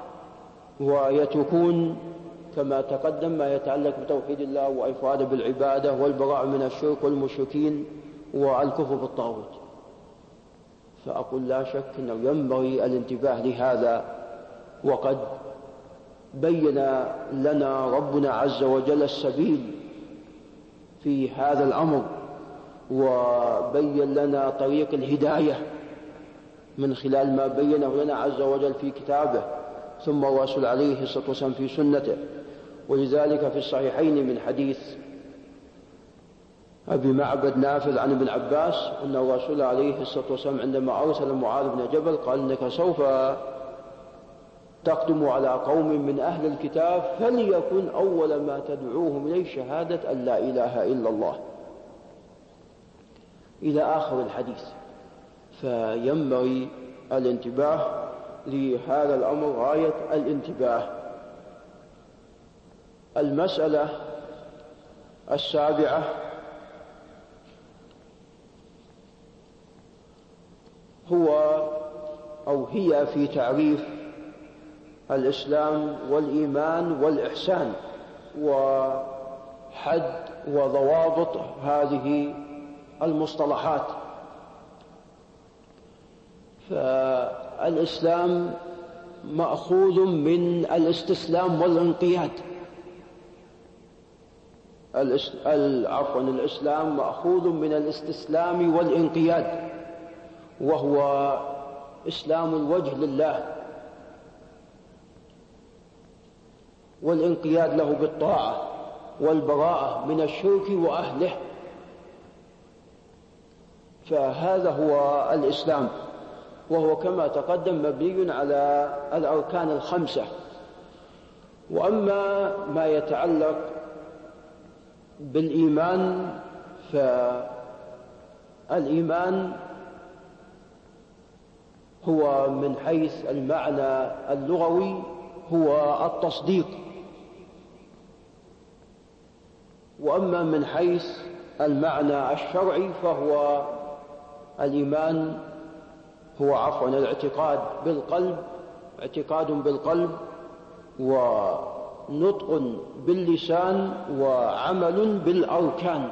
ويتركون كما تقدم ما يتعلق بتوحيد الله وإفراده بالعبادة والبراءة من الشرك والمشركين والكفر بالطاغوت. فأقول لا شك أنه ينبغي الانتباه لهذا، وقد بين لنا ربنا عز وجل السبيل في هذا الأمر، وبين لنا طريق الهداية من خلال ما بينه لنا عز وجل في كتابه، ثم الرسول عليه الصلاة والسلام في سنته. ولذلك في الصحيحين من حديث أبي معبد نافذ عن ابن عباس أن الرسول عليه الصلاة والسلام عندما أرسل معاذ بن جبل قال إنك سوف تقدم على قوم من أهل الكتاب فليكن أول ما تدعوهم إليه شهادة أن لا إله إلا الله، إلى آخر الحديث. فينبغي الانتباه لهذا الأمر غاية الانتباه. المسألة السابعة هو أو هي في تعريف الإسلام والإيمان والإحسان وحد وضوابط هذه المصطلحات. فالإسلام مأخوذ من الاستسلام والانقياد. عفوا الإسلام مأخوذ من الاستسلام والانقياد، وهو إسلام الوجه لله والانقياد له بالطاعة والبراءة من الشرك وأهله. فهذا هو الإسلام، وهو كما تقدم مبني على الأركان الخمسة. وأما ما يتعلق بالإيمان فالإيمان هو من حيث المعنى اللغوي هو التصديق، وأما من حيث المعنى الشرعي فهو الإيمان هو عفوا الاعتقاد بالقلب، اعتقاد بالقلب ونطق باللسان وعمل بالأركان،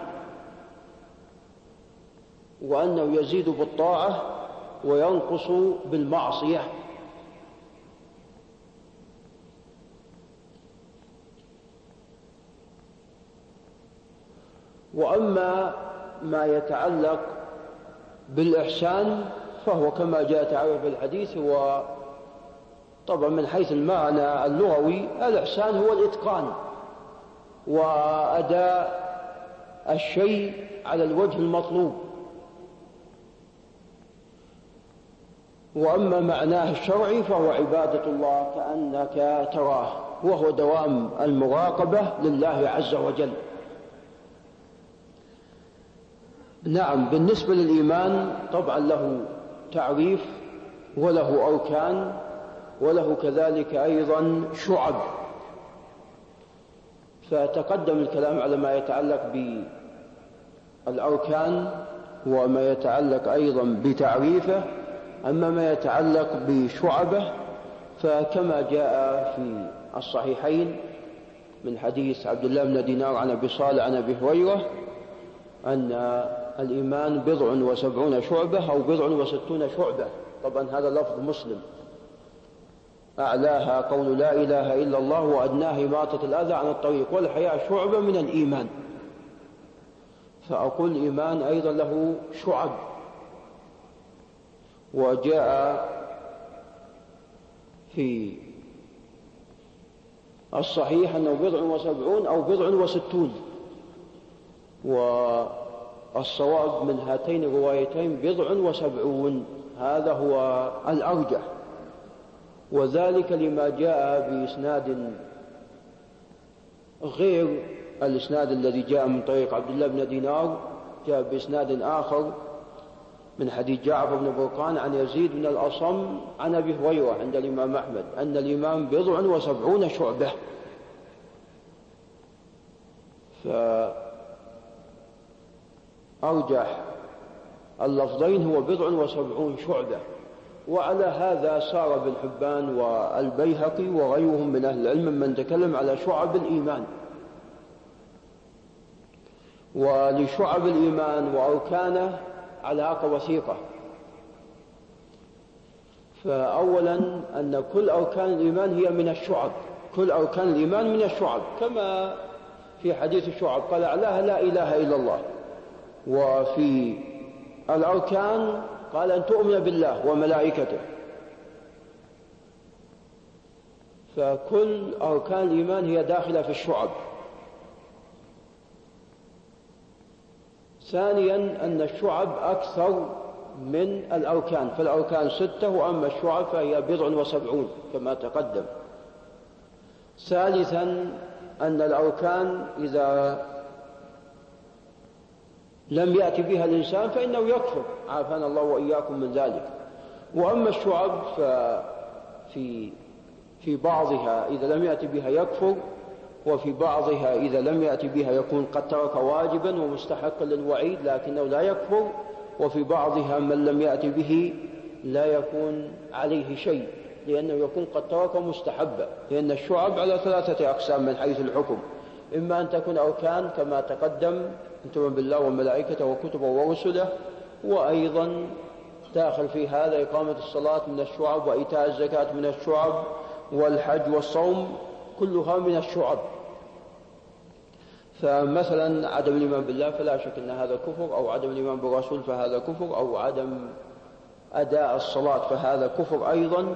وأنه يزيد بالطاعة وينقص بالمعصية. وأما ما يتعلق بالإحسان فهو كما جاء تعريف الحديث، هو طبعا من حيث المعنى اللغوي الإحسان هو الإتقان وأداء الشيء على الوجه المطلوب. وأما معناه الشرعي فهو عبادة الله كأنك تراه، وهو دوام المراقبة لله عز وجل. نعم، بالنسبة للإيمان طبعا له تعريف وله أركان وله كذلك أيضا شعب. الأركان وما يتعلق أيضا بتعريفه. أما ما يتعلق بشعبه فكما جاء في الصحيحين من حديث عبد الله بن دينار عن أبي صالح عن أبي هريرة أن الإيمان بضع وسبعون شعبة أو بضع وستون شعبة. طبعا هذا لفظ مسلم، أعلاها قول لا إله إلا الله وأدناها إماطة الأذى عن الطريق، والحياء شعبة من الإيمان. فأقول الإيمان أيضا له شعب. وجاء في الصحيح أنه بضع وسبعون أو بضع وستون، والصواب من هاتين الروايتين بضع وسبعون، هذا هو الأرجح. وذلك لما جاء بإسناد غير الإسناد الذي جاء من طريق عبد الله بن دينار، جاء بإسناد آخر من حديث جعفر بن برقان عن يزيد بن الأصم عن أبي هريرة عند الإمام أحمد أن الإيمان بضع وسبعون شعبة. فأرجح اللفظين هو بضع وسبعون شعبة. وعلى هذا سار ابن حبان والبيهقي وغيرهم من أهل العلم من تكلم على شعب الإيمان. ولشعب الإيمان وأركانه علاقة وثيقة. فأولا أن كل أركان الإيمان هي من الشعب، كل أركان الإيمان من الشعب، كما في حديث الشعب قال أعلاها لا إله إلا الله. وفي الأركان قال أن تؤمن بالله وملائكته. فكل أركان الإيمان هي داخلة في الشعب. ثانيا أن الشعب أكثر من الأركان، فالأركان ستة وأما الشعب فهي بضع وسبعون كما تقدم. ثالثا أن الأركان إذا لم يأتي بها الإنسان فإنه يكفر، عافانا الله وإياكم من ذلك. وأما الشعب ففي في بعضها إذا لم يأتي بها يكفر، وفي بعضها إذا لم يأتي بها يكون قد ترك واجبا ومستحقا للوعيد لكنه لا يكفر، وفي بعضها من لم يأتي به لا يكون عليه شيء لأنه يكون قد ترك مستحبا. لأن الشعب على ثلاثة أقسام من حيث الحكم: إما أن تكون أركان كما تقدم أن تؤمن بالله وملائكته وكتبه ورسله، وأيضا داخل في هذا إقامة الصلاة من الشعب، وإيتاء الزكاة من الشعب، والحج والصوم كلها من الشعب. فمثلا عدم الإيمان بالله فلا شك أن هذا كفر، أو عدم الإيمان بالرسول فهذا كفر، أو عدم أداء الصلاة فهذا كفر أيضا.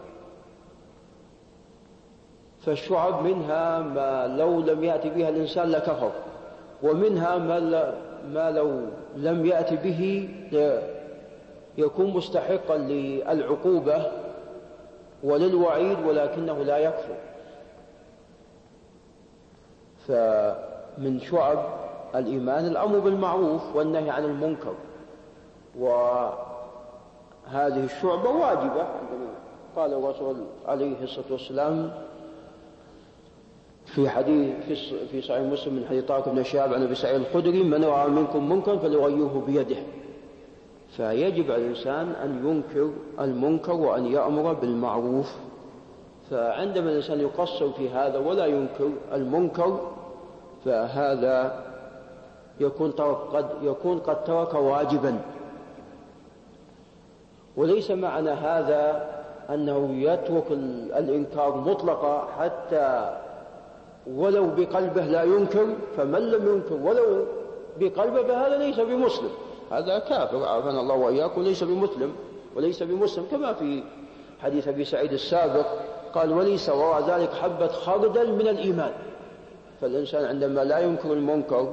فالشعب منها ما لو لم يأتي بها الإنسان لكفر، ومنها ما لو لم يأتي به يكون مستحقا للعقوبة وللوعيد ولكنه لا يكفر. فمن شعب الإيمان الأمر بالمعروف والنهي عن المنكر، وهذه الشعبة واجبة عندما قال الرسول عليه الصلاة والسلام في حديث في صحيح مسلم من حديث طارق بن شهاب عن أبي سعيد الخدري: من رأى منكم منكرا فليغيره بيده. فيجب على الإنسان أن ينكر المنكر وأن يأمر بالمعروف. فعندما الإنسان يقصر في هذا ولا ينكر المنكر فهذا يكون قد يكون قد ترك واجبا. وليس معنى هذا أنه يترك الإنكار مطلقا حتى ولو بقلبه لا ينكر، فمن لم ينكر ولو بقلبه فهذا ليس بمسلم، هذا كافر عافانا الله وإياكم، ليس بمسلم وليس بمسلم. كما في حديث أبي سعيد السابق قال: وليس وراء ذلك حبة خردل من الإيمان. فالإنسان عندما لا ينكر المنكر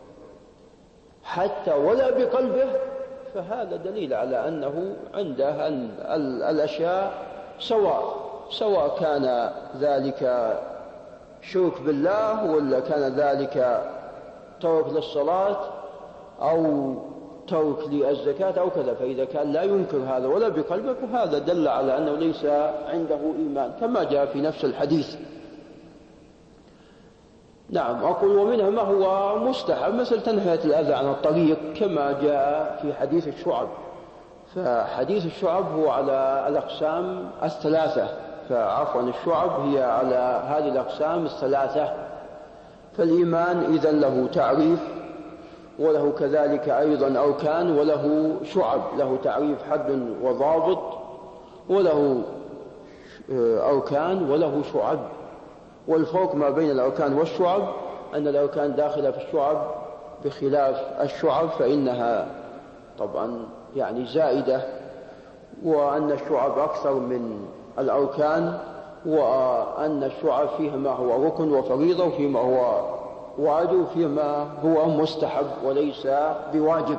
حتى ولا بقلبه فهذا دليل على أنه عنده أن الأشياء سواء سواء كان ذلك شرك بالله ولا كان ذلك ترك للصلاة أو ترك للزكاة أو كذا. فإذا كان لا ينكر هذا ولا بقلبه فهذا دل على أنه ليس عنده إيمان، كما جاء في نفس الحديث. نعم أقول ومنها ما هو مستحب مثل تنهية الأذى عن الطريق كما جاء في حديث الشعب. فحديث الشعب هو على الأقسام الثلاثة، فعفوا الشعب هي على هذه الأقسام الثلاثة. فالإيمان إذن له تعريف وله كذلك أيضا أركان وله شعب، له تعريف حد وضابط وله أركان وله شعب. والفرق ما بين الأركان والشعب أن الأركان داخلة في الشعب بخلاف الشعب فإنها طبعا يعني زائدة، وأن الشعب أكثر من الأركان، وأن الشعب فيها ما هو ركن وفريضة وفيما هو واجب وفيما هو مستحب وليس بواجب.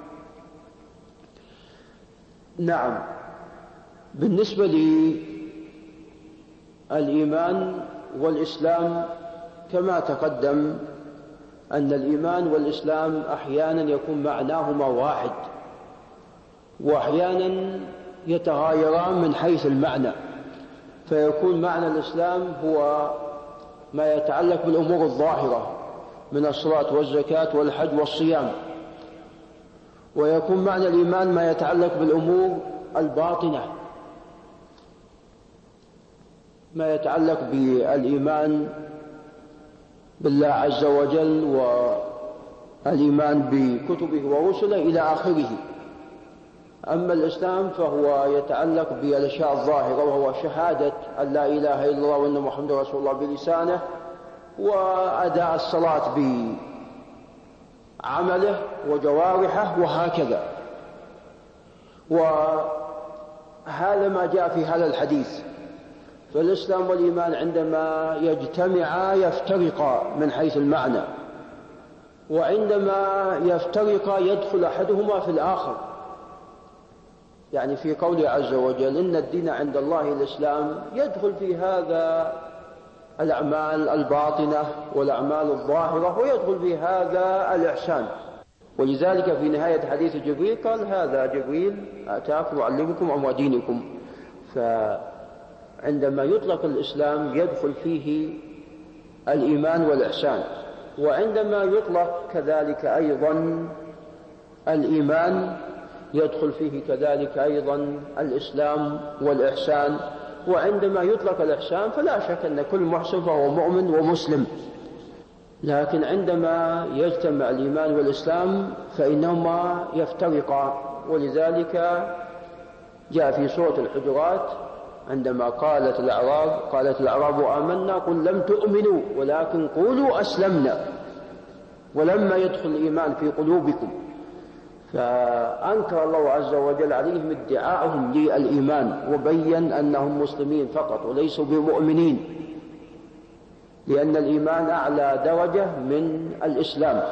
نعم. بالنسبة للإيمان والإسلام كما تقدم أن الإيمان والإسلام أحيانا يكون معناهما واحد وأحيانا يتغايران من حيث المعنى، فيكون معنى الإسلام هو ما يتعلق بالأمور الظاهرة من الصلاة والزكاة والحج والصيام، ويكون معنى الإيمان ما يتعلق بالأمور الباطنة ما يتعلق بالإيمان بالله عز وجل والإيمان بكتبه ورسله إلى آخره. أما الإسلام فهو يتعلق بالأشياء الظاهرة وهو شهادة أن لا إله إلا الله وأن محمد رسول الله بلسانه، وأداء الصلاة بعمله وجوارحه وهكذا. وهذا ما جاء في هذا الحديث. فالإسلام والإيمان عندما يجتمعا يفترقا من حيث المعنى، وعندما يفترقا يدخل أحدهما في الآخر. يعني في قوله عز وجل إن الدين عند الله الإسلام يدخل في هذا الأعمال الباطنة والأعمال الظاهرة، ويدخل في هذا الإحسان. ولذلك في نهاية حديث جبريل قال هذا جبريل أتاكم يعلمكم أمر دينكم. فعندما يطلق الإسلام يدخل فيه الإيمان والإحسان، وعندما يطلق كذلك أيضا الإيمان يدخل فيه كذلك أيضا الإسلام والإحسان. وعندما يطلق الإحسان فلا شك أن كل محسن فهو مؤمن ومسلم، لكن عندما يجتمع الإيمان والإسلام فإنهما يفترقا. ولذلك جاء في سورة الحجرات عندما قالت الأعراب قالت الأعراب آمنا قل لم تؤمنوا ولكن قولوا أسلمنا ولما يدخل الإيمان في قلوبكم. فأنكر الله عز وجل عليهم ادعاءهم للإيمان وبين أنهم مسلمين فقط وليسوا بمؤمنين، لأن الإيمان أعلى درجة من الإسلام.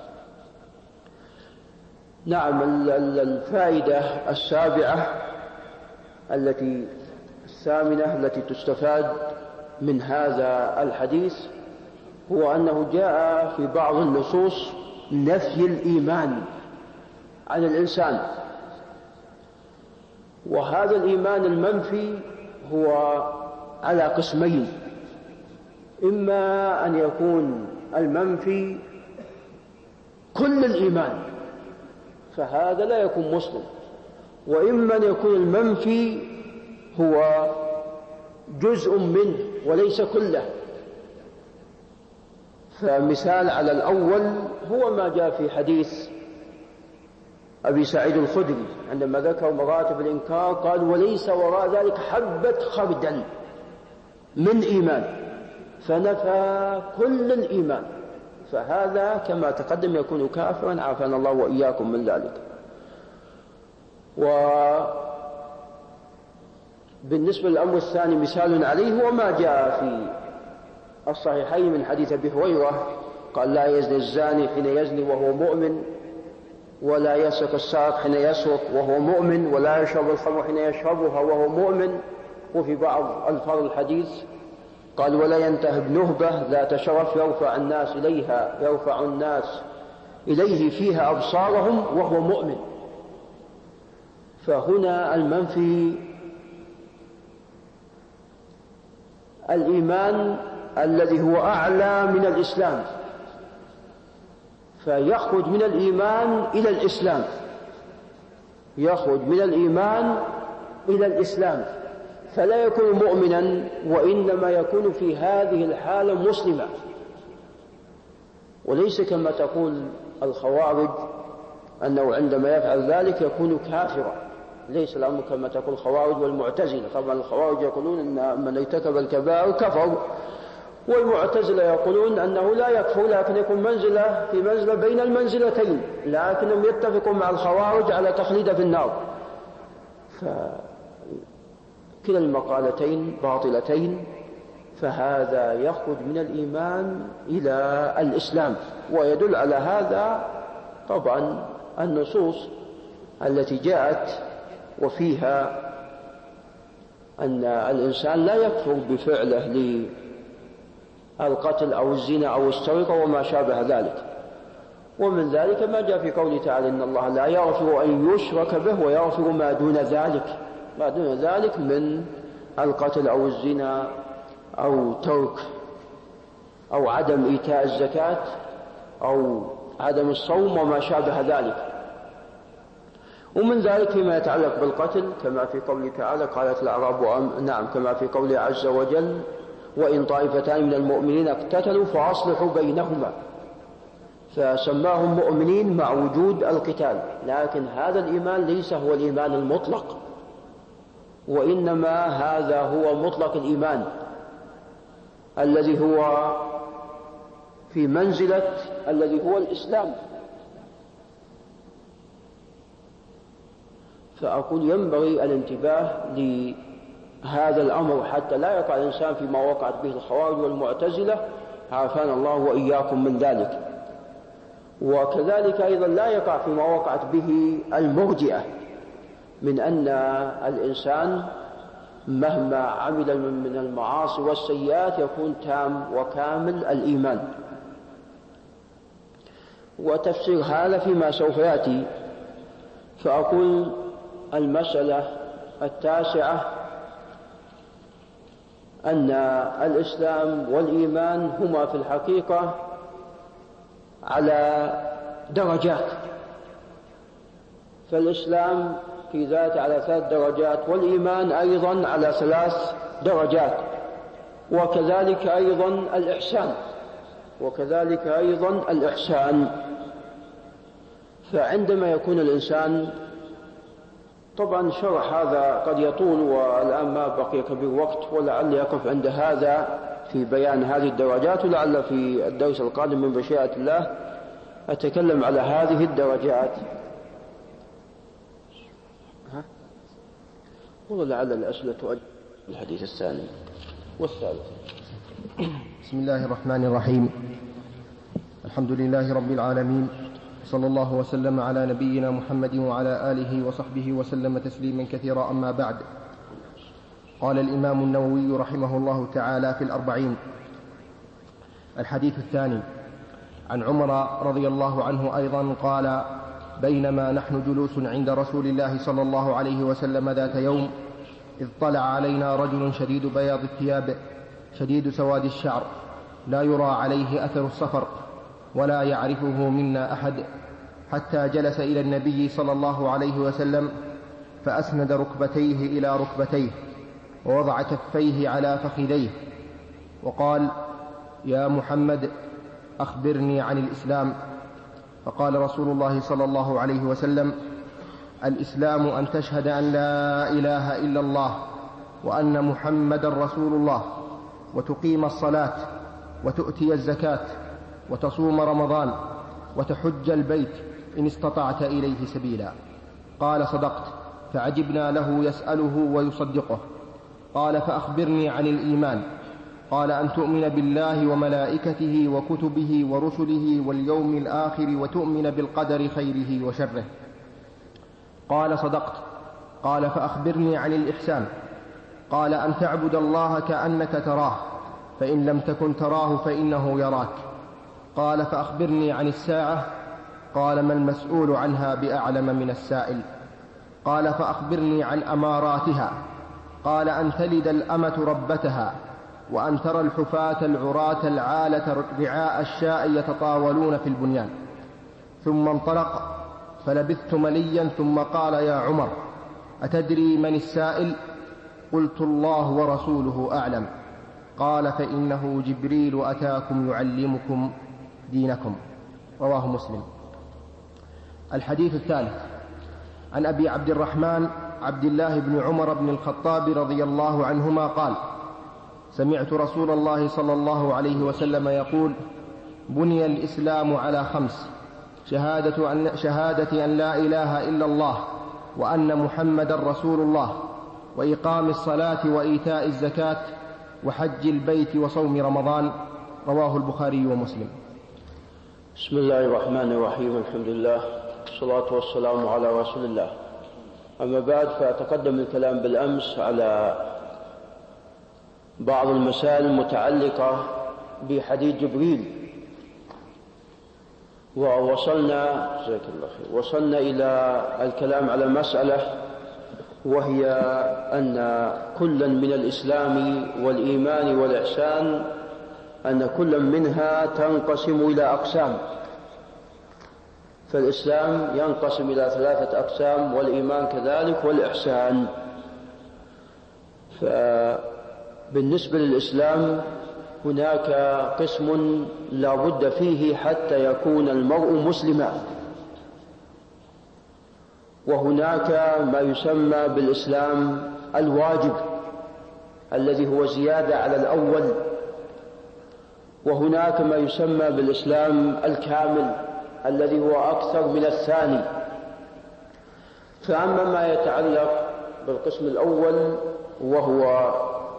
نعم. الفائدة السابعة التي الثامنة التي تستفاد من هذا الحديث هو أنه جاء في بعض النصوص نفي الإيمان عن الإنسان. وهذا الإيمان المنفي هو على قسمين: إما أن يكون المنفي كل الإيمان فهذا لا يكون مسلم، وإما أن يكون المنفي هو جزء منه وليس كله. فمثال على الأول هو ما جاء في حديث أبي سعيد الخدري عندما ذكر مراتب الإنكار قال وليس وراء ذلك حبة خردل من إيمان، فنفى كل الإيمان، فهذا كما تقدم يكون كافرا عافانا الله وإياكم من ذلك. وبالنسبة للأمر الثاني مثال عليه هو ما جاء في الصحيحين من حديث أبي هريرة قال لا يزني الزاني حين يزني وهو مؤمن، ولا يسرق السارق حين يسرق وهو مؤمن، ولا يشرب الخمر حين يشربها وهو مؤمن. وفي بعض ألفاظ الحديث قال ولا ينتهب نهبة ذات شرف يرفع الناس إليها يرفع الناس إليه فيها أبصارهم وهو مؤمن. فهنا المنفي الإيمان الذي هو أعلى من الإسلام، فيخرج من الإيمان إلى الإسلام، يخرج من الإيمان إلى الإسلام، فلا يكون مؤمنا، وإنما يكون في هذه الحالة مسلما، وليس كما تقول الخوارج أنه عندما يفعل ذلك يكون كافرا. ليس الأمر كما تقول الخوارج والمعتزلة. طبعا الخوارج يقولون أن من ارتكب الكبائر كفر، والمعتزلة يقولون أنه لا يكفر، لكن يكون منزلة في منزلة بين المنزلتين، لكنهم يتفقون مع الخوارج على تخليد في النار. فكلا المقالتين باطلتين، فهذا يخرج من الإيمان إلى الإسلام. ويدل على هذا طبعا النصوص التي جاءت وفيها أن الإنسان لا يكفر بفعله للقتل أو الزنا أو السرقة وما شابه ذلك. ومن ذلك ما جاء في قوله تعالى إن الله لا يغفر أن يشرك به ويغفر ما دون ذلك، ما دون ذلك من القتل أو الزنا أو ترك أو عدم إيتاء الزكاة أو عدم الصوم وما شابه ذلك. ومن ذلك فيما يتعلق بالقتل كما في قوله تعالى قالت الأعراب نعم، كما في قوله عز وجل وإن طائفتان من المؤمنين اقتتلوا فأصلحوا بينهما، فسماهم مؤمنين مع وجود القتال. لكن هذا الإيمان ليس هو الإيمان المطلق، وإنما هذا هو مطلق الإيمان الذي هو في منزلة الذي هو الإسلام. فأقول ينبغي الانتباه لهذا الأمر حتى لا يقع الإنسان فيما وقعت به الخوارج والمعتزلة، عافانا الله وإياكم من ذلك. وكذلك أيضا لا يقع فيما وقعت به المرجئة من أن الإنسان مهما عمل من المعاصي والسيئات يكون تام وكامل الإيمان. وتفسير هذا فيما سوف يأتي. فأقول المسألة التاسعة أن الإسلام والإيمان هما في الحقيقة على درجات، فالإسلام في ذاته على ثلاث درجات، والإيمان أيضا على ثلاث درجات، وكذلك أيضا الإحسان وكذلك أيضا الإحسان. فعندما يكون الإنسان، طبعا شرح هذا قد يطول والآن ما بقي كبير وقت، ولعل يقف عند هذا في بيان هذه الدرجات، ولعل في الدرس القادم من مشيئة الله أتكلم على هذه الدرجات. ها؟ ولعل الأسئلة تؤجل الحديث الثاني والثالث. بسم الله الرحمن الرحيم. الحمد لله رب العالمين، صلى الله وسلم على نبينا محمد وعلى آله وصحبه وسلم تسليما كثيرا. أما بعد، قال الإمام النووي رحمه الله تعالى في الأربعين: الحديث الثاني عن عمر رضي الله عنه أيضا قال: بينما نحن جلوس عند رسول الله صلى الله عليه وسلم ذات يوم، إذ طلع علينا رجل شديد بياض الثياب شديد سواد الشعر، لا يرى عليه أثر السفر ولا يعرفه منا أحد، حتى جلس إلى النبي صلى الله عليه وسلم فأسند ركبتيه إلى ركبتيه ووضع كفيه على فخذيه وقال: يا محمد أخبرني عن الإسلام. فقال رسول الله صلى الله عليه وسلم: الإسلام أن تشهد أن لا إله إلا الله وأن محمد رسول الله، وتقيم الصلاة وتؤتي الزكاة وتصوم رمضان وتحج البيت إن استطعت إليه سبيلا. قال: صدقت. فعجبنا له يسأله ويصدقه. قال: فأخبرني عن الإيمان. قال: أن تؤمن بالله وملائكته وكتبه ورسله واليوم الآخر وتؤمن بالقدر خيره وشره. قال: صدقت. قال: فأخبرني عن الإحسان. قال: أن تعبد الله كأنك تراه، فإن لم تكن تراه فإنه يراك. قال: فأخبرني عن الساعة. قال: ما المسؤول عنها بأعلم من السائل. قال: فأخبرني عن أماراتها. قال: أن تلد الأمة ربتها وأن ترى الحفاة العراة العالة رعاء الشاء يتطاولون في البنيان. ثم انطلق فلبثت مليا ثم قال: يا عمر، أتدري من السائل؟ قلت: الله ورسوله أعلم. قال: فإنه جبريل أتاكم يعلمكم دينكم. رواه مسلم. الحديث الثالث عن أبي عبد الرحمن عبد الله بن عمر بن الخطاب رضي الله عنهما قال: سمعت رسول الله صلى الله عليه وسلم يقول: بني الإسلام على خمس: شهادة أن, شهادة أن لا إله إلا الله وأن محمدا رسول الله، وإقام الصلاة وإيتاء الزكاة، وحج البيت وصوم رمضان. رواه البخاري ومسلم. بسم الله الرحمن الرحيم. الحمد لله والصلاة والسلام على رسول الله. أما بعد، فتقدم الكلام بالأمس على بعض المسائل المتعلقة بحديث جبريل، ووصلنا جزاك الله خير وصلنا إلى الكلام على مسألة، وهي أن كلا من الإسلام والإيمان والإحسان أن كل منها تنقسم إلى أقسام. فالإسلام ينقسم إلى ثلاثة أقسام، والإيمان كذلك، والإحسان. فبالنسبة للإسلام هناك قسم لا بد فيه حتى يكون المرء مسلما، وهناك ما يسمى بالإسلام الواجب الذي هو زيادة على الأول، وهناك ما يسمى بالإسلام الكامل الذي هو أكثر من الثاني. فأما ما يتعلق بالقسم الأول، وهو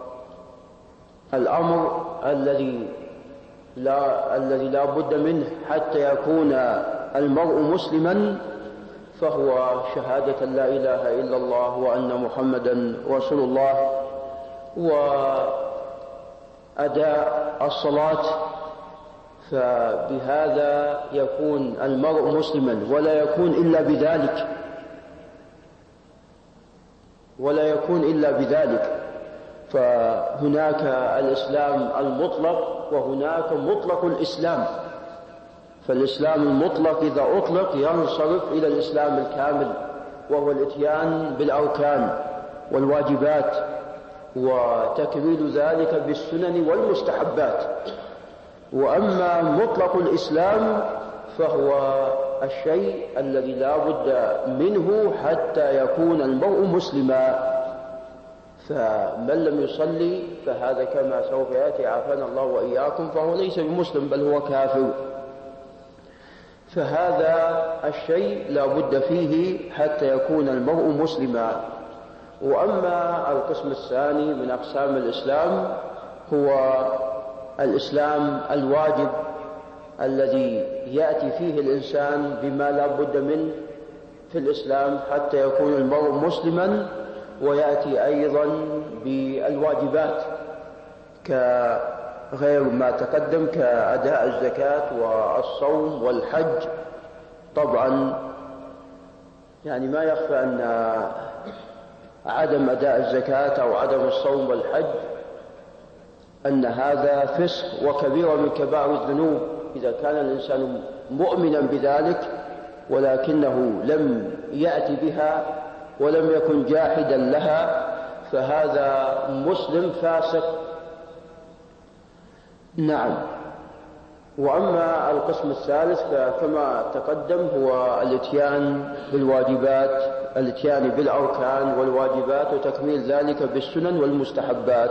الأمر الذي لا, الذي لا بد منه حتى يكون المرء مسلما، فهو شهادة لا إله إلا الله وأن محمدا رسول الله، وأداء الصلاة. فبهذا يكون المرء مسلما، ولا يكون إلا بذلك ولا يكون إلا بذلك فهناك الإسلام المطلق، وهناك مطلق الإسلام. فالإسلام المطلق إذا أطلق ينصرف إلى الإسلام الكامل، وهو الإتيان بالأركان والواجبات، وتكميل ذلك بالسنن والمستحبات. وأما مطلق الإسلام فهو الشيء الذي لا بد منه حتى يكون المرء مسلما. فمن لم يصلي فهذا كما سوف يأتي عافانا الله وإياكم فهو ليس بمسلم، بل هو كافر. فهذا الشيء لا بد فيه حتى يكون المرء مسلما. وأما القسم الثاني من أقسام الإسلام هو الإسلام الواجب الذي يأتي فيه الإنسان بما لا بد منه في الإسلام حتى يكون المرء مسلما، ويأتي أيضا بالواجبات كغير ما تقدم كأداء الزكاة والصوم والحج. طبعا يعني ما يخفى أن عدم أداء الزكاة أو عدم الصوم والحج أن هذا فسق وكبيرة من كبائر الذنوب إذا كان الإنسان مؤمنا بذلك ولكنه لم يأتي بها ولم يكن جاحدا لها، فهذا مسلم فاسق. نعم. وأما القسم الثالث فكما تقدم هو الاتيان بالواجبات، الاتيان بالأركان والواجبات، وتكميل ذلك بالسنن والمستحبات.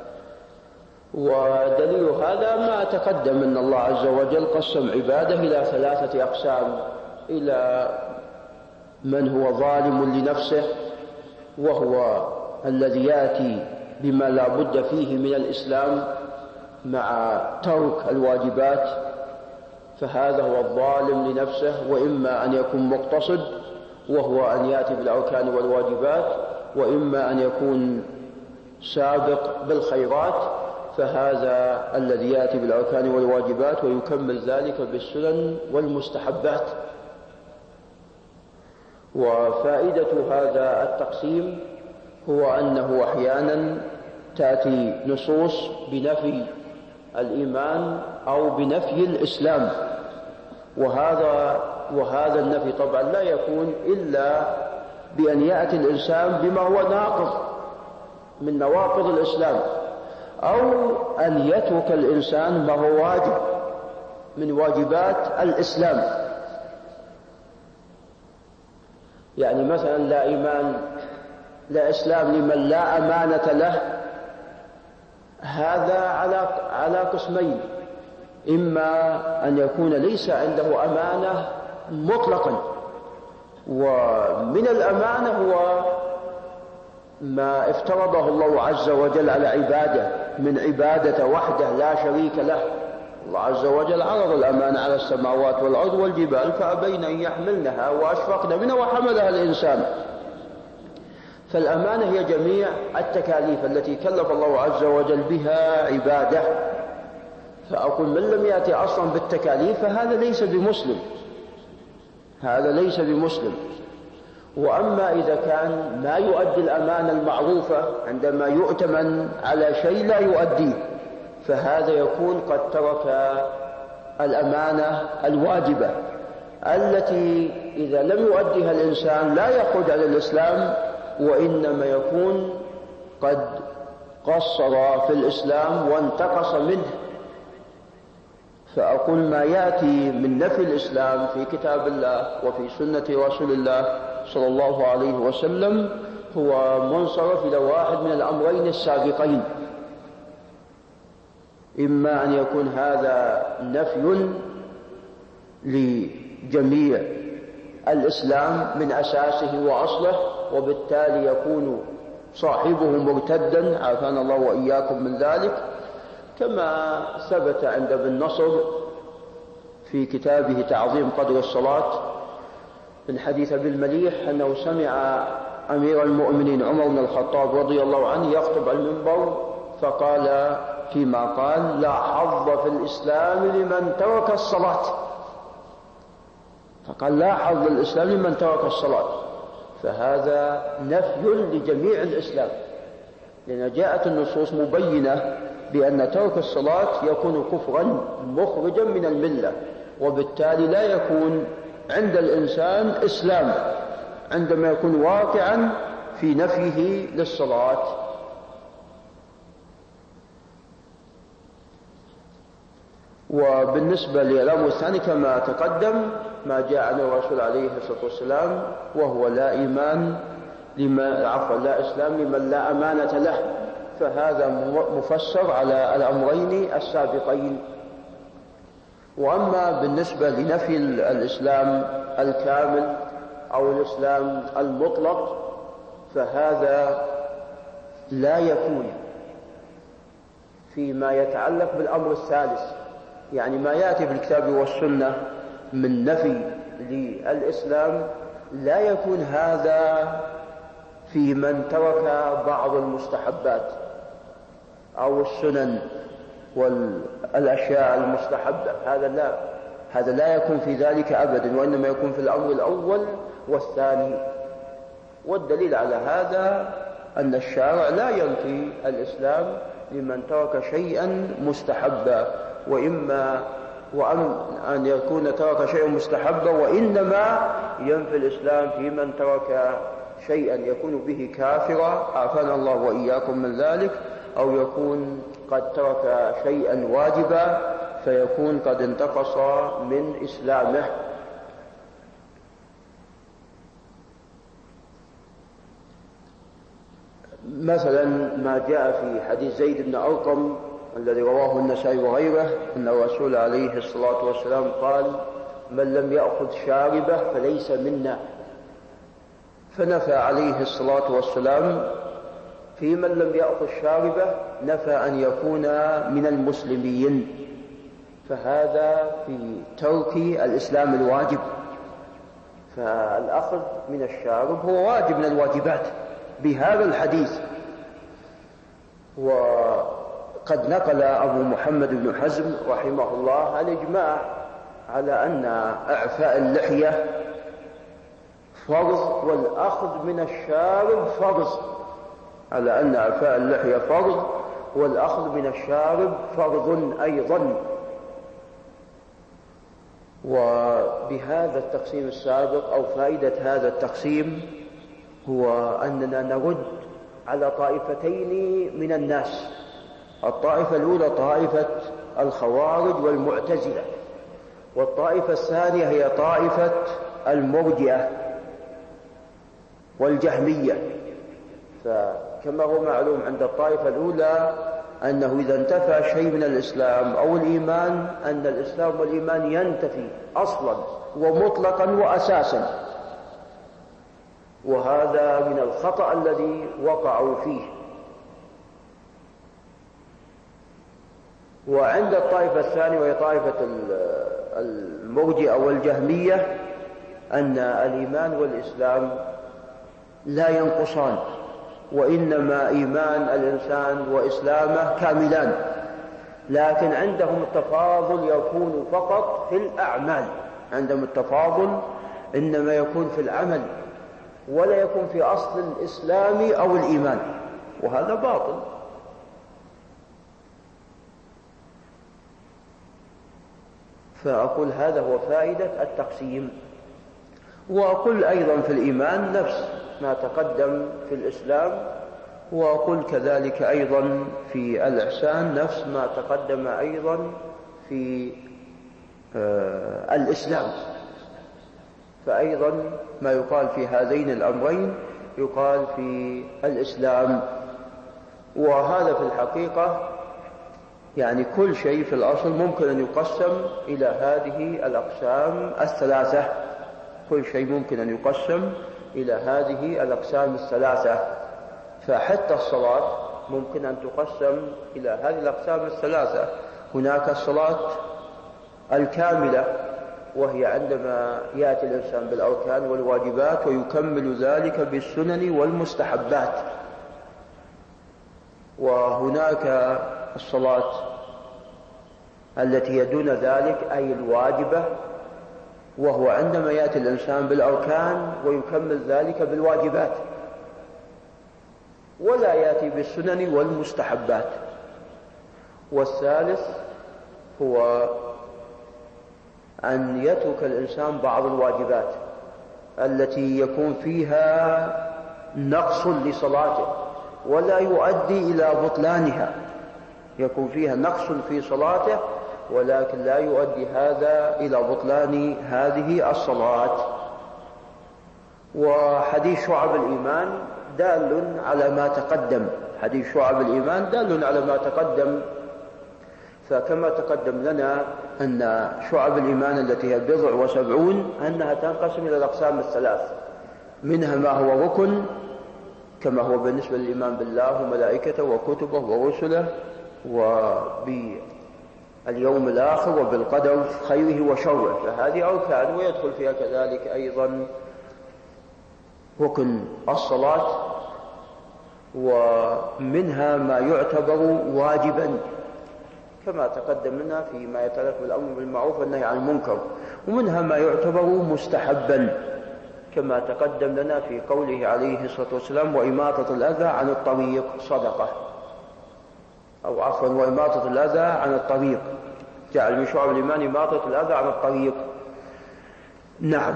ودليل هذا ما تقدم أن الله عز وجل قسم عباده إلى ثلاثة أقسام: إلى من هو ظالم لنفسه، وهو الذي يأتي بما لا بد فيه من الإسلام مع ترك الواجبات، فهذا هو الظالم لنفسه، وإما أن يكون مقتصد وهو أن يأتي بالأركان والواجبات، وإما أن يكون سابق بالخيرات، فهذا الذي يأتي بالأركان والواجبات ويكمل ذلك بالسنن والمستحبات. وفائدة هذا التقسيم هو أنه أحيانا تأتي نصوص بنفي الإيمان أو بنفي الإسلام، وهذا وهذا النفي طبعا لا يكون إلا بأن يأتي الإنسان بما هو ناقض من نواقض الإسلام، أو أن يترك الإنسان ما هو واجب من واجبات الإسلام. يعني مثلا لا إيمان لا إسلام لمن لا أمانة له، هذا على على قسمين: إما أن يكون ليس عنده أمانة مطلقا، ومن الأمانة هو ما افترضه الله عز وجل على عباده من عبادة وحده لا شريك له. الله عز وجل عرض الأمانة على السماوات والأرض والجبال فأبين أن يحملنها وأشفقن منها وحملها الإنسان. فالأمانة هي جميع التكاليف التي كلف الله عز وجل بها عباده. فأقول من لم يأتي أصلا بالتكاليف فهذا ليس بمسلم، هذا ليس بمسلم. وأما إذا كان ما يؤدي الأمانة المعروفة، عندما يؤتمن على شيء لا يؤديه، فهذا يكون قد ترك الأمانة الواجبة التي إذا لم يؤديها الإنسان لا يخرج على الإسلام، وإنما يكون قد قصر في الإسلام وانتقص منه. فأقول ما يأتي من نفي الإسلام في كتاب الله وفي سنة رسول الله صلى الله عليه وسلم هو منصرف إلى واحد من الأمرين السابقين: إما أن يكون هذا نفي لجميع الإسلام من أساسه وأصله، وبالتالي يكون صاحبه مرتدا، عافانا الله وإياكم من ذلك، كما ثبت عند ابن نصر في كتابه تعظيم قدر الصلاة من حديث أبي المليح أنه سمع أمير المؤمنين عمر بن الخطاب رضي الله عنه يخطب على المنبر، فقال فيما قال: لا حظ في الإسلام لمن ترك الصلاة. فقال: لا حظ للإسلام لمن ترك الصلاة. فهذا نفي لجميع الإسلام، لأن جاءت النصوص مبينة بأن ترك الصلاة يكون كفرا مخرجا من الملة، وبالتالي لا يكون عند الإنسان إسلام عندما يكون واقعا في نفيه للصلاة. وبالنسبة للأمر الثاني كما تقدم ما جاء عن الرسول عليه الصلاة والسلام، وهو لا إيمان لما عفوا لا إسلام لمن لا أمانة له، فهذا مفسر على الأمرين السابقين. وأما بالنسبة لنفي الإسلام الكامل أو الإسلام المطلق فهذا لا يكون فيما يتعلق بالأمر الثالث، يعني ما يأتي في الكتاب والسنة من نفي للإسلام لا يكون هذا في من ترك بعض المستحبات أو السنن والأشياء المستحبة، هذا لا هذا لا يكون في ذلك أبدا، وإنما يكون في الأمر الأول والثاني. والدليل على هذا أن الشارع لا ينفي الإسلام لمن ترك شيئا مستحبا، وإما وأن أن يكون ترك شيئا مستحبا، وإنما ينفي الإسلام في من ترك شيئا يكون به كافرا، عافانا الله وإياكم من ذلك، أو يكون قد ترك شيئا واجبا فيكون قد انتقص من إسلامه. مثلا ما جاء في حديث زيد بن أرقم الذي رواه النسائي وغيره أن الرسول عليه الصلاة والسلام قال: من لم يأخذ شاربه فليس منا. فنفى عليه الصلاة والسلام في من لم يأخذ شاربه، نفى أن يكون من المسلمين، فهذا في ترك الإسلام الواجب. فالأخذ من الشارب هو واجب من الواجبات بهذا الحديث. وقد نقل أبو محمد بن حزم رحمه الله الإجماع على أن إعفاء اللحية فرض والأخذ من الشارب فرض، على أن إعفاء اللحية فرض، والأخذ من الشارب فرض أيضا. وبهذا التقسيم السابق أو فائدة هذا التقسيم هو أننا نرد على طائفتين من الناس. الطائفة الأولى طائفة الخوارج والمعتزلة، والطائفة الثانية هي طائفة المرجئة والجهمية. فكما هو معلوم عند الطائفة الأولى أنه إذا انتفى شيء من الإسلام أو الإيمان أن الإسلام والإيمان ينتفي أصلا ومطلقا وأساسا، وهذا من الخطأ الذي وقعوا فيه. وعند الطائفة الثانية وهي طائفة المرجئة والجهمية أن الإيمان والإسلام لا ينقصان، وإنما إيمان الإنسان وإسلامه كاملان، لكن عندهم التفاضل يكون فقط في الأعمال. عندهم التفاضل إنما يكون في العمل، ولا يكون في أصل الإسلام أو الإيمان، وهذا باطل. فأقول هذا هو فائدة التقسيم. وأقول أيضا في الإيمان نفس ما تقدم في الإسلام، وأقول كذلك أيضا في الإحسان نفس ما تقدم أيضا في آه الإسلام. فأيضا ما يقال في هذين الأمرين يقال في الإسلام. وهذا في الحقيقة يعني كل شيء في الأصل ممكن أن يقسم إلى هذه الأقسام الثلاثة. كل شيء ممكن أن يقسم إلى هذه الأقسام الثلاثة. فحتى الصلاة ممكن أن تقسم إلى هذه الأقسام الثلاثة. هناك الصلاة الكاملة، وهي عندما يأتي الإنسان بالأركان والواجبات ويكمل ذلك بالسنن والمستحبات. وهناك الصلاة التي يدون ذلك أي الواجبة، وهو عندما يأتي الإنسان بالأركان ويكمل ذلك بالواجبات، ولا يأتي بالسنن والمستحبات. والثالث هو أن يترك الإنسان بعض الواجبات التي يكون فيها نقص لصلاته ولا يؤدي إلى بطلانها، يكون فيها نقص في صلاته ولكن لا يؤدي هذا إلى بطلان هذه الصلاة. وحديث شعب الإيمان دال على ما تقدم. حديث شعب الإيمان دال على ما تقدم. فكما تقدم لنا أن شعب الإيمان التي هي بضع وسبعون أنها تنقسم إلى الأقسام الثلاث، منها ما هو ركن كما هو بالنسبة للإيمان بالله وملائكته وكتبه ورسله وباليوم الآخر وبالقدر خيره وشره، فهذه أركان. ويدخل فيها كذلك أيضا ركن الصلاة، ومنها ما يعتبر واجبا كما تقدم لنا فيما يتعلق بالأمر بالمعروف والنهي عن المنكر، ومنها ما يعتبر مستحبا كما تقدم لنا في قوله عليه الصلاة والسلام وإماطة الأذى عن الطريق صدقة، أو عفوا وإماطة الأذى عن الطريق، جعل من شعب الإيمان إماطة الأذى عن الطريق. نعم.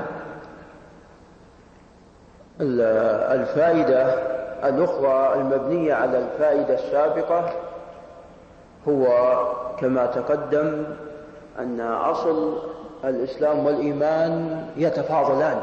الفائدة الأخرى المبنية على الفائدة السابقة هو كما تقدم أن أصل الإسلام والإيمان يتفاضلان.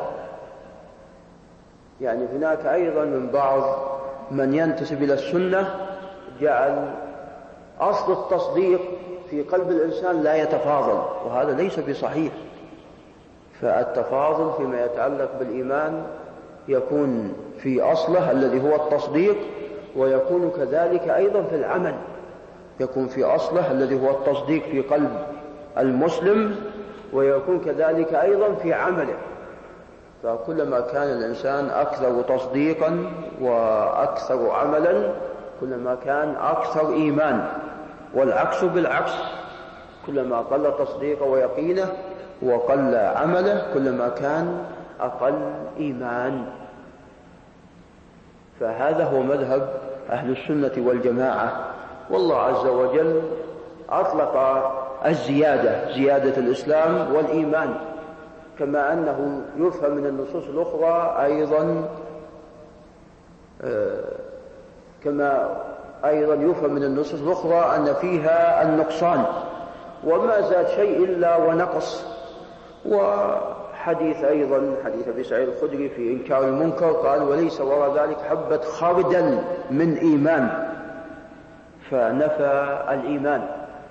يعني هناك أيضا من بعض من ينتسب إلى السنة جعل أصل التصديق في قلب الإنسان لا يتفاضل، وهذا ليس بصحيح. فالتفاضل فيما يتعلق بالإيمان يكون في أصله الذي هو التصديق، ويكون كذلك أيضا في العمل، يكون في أصله الذي هو التصديق في قلب المسلم، ويكون كذلك أيضا في عمله. فكلما كان الإنسان أكثر تصديقا وأكثر عملا كلما كان أكثر إيمان، والعكس بالعكس، كلما قل تصديقه ويقينه وقل عمله كلما كان أقل إيمان. فهذا هو مذهب أهل السنة والجماعة. والله عز وجل أطلق الزيادة، زيادة الإسلام والإيمان، كما أنه يفهم من النصوص الأخرى أيضا كما أيضا يفهم من النصوص الأخرى أن فيها النقصان، وما زاد شيء إلا ونقص. وحديث أيضا حديث أبي سعيد الخدري في إنكار المنكر قال: وليس وراء ذلك حبة خردل من إيمان، فنفى الإيمان.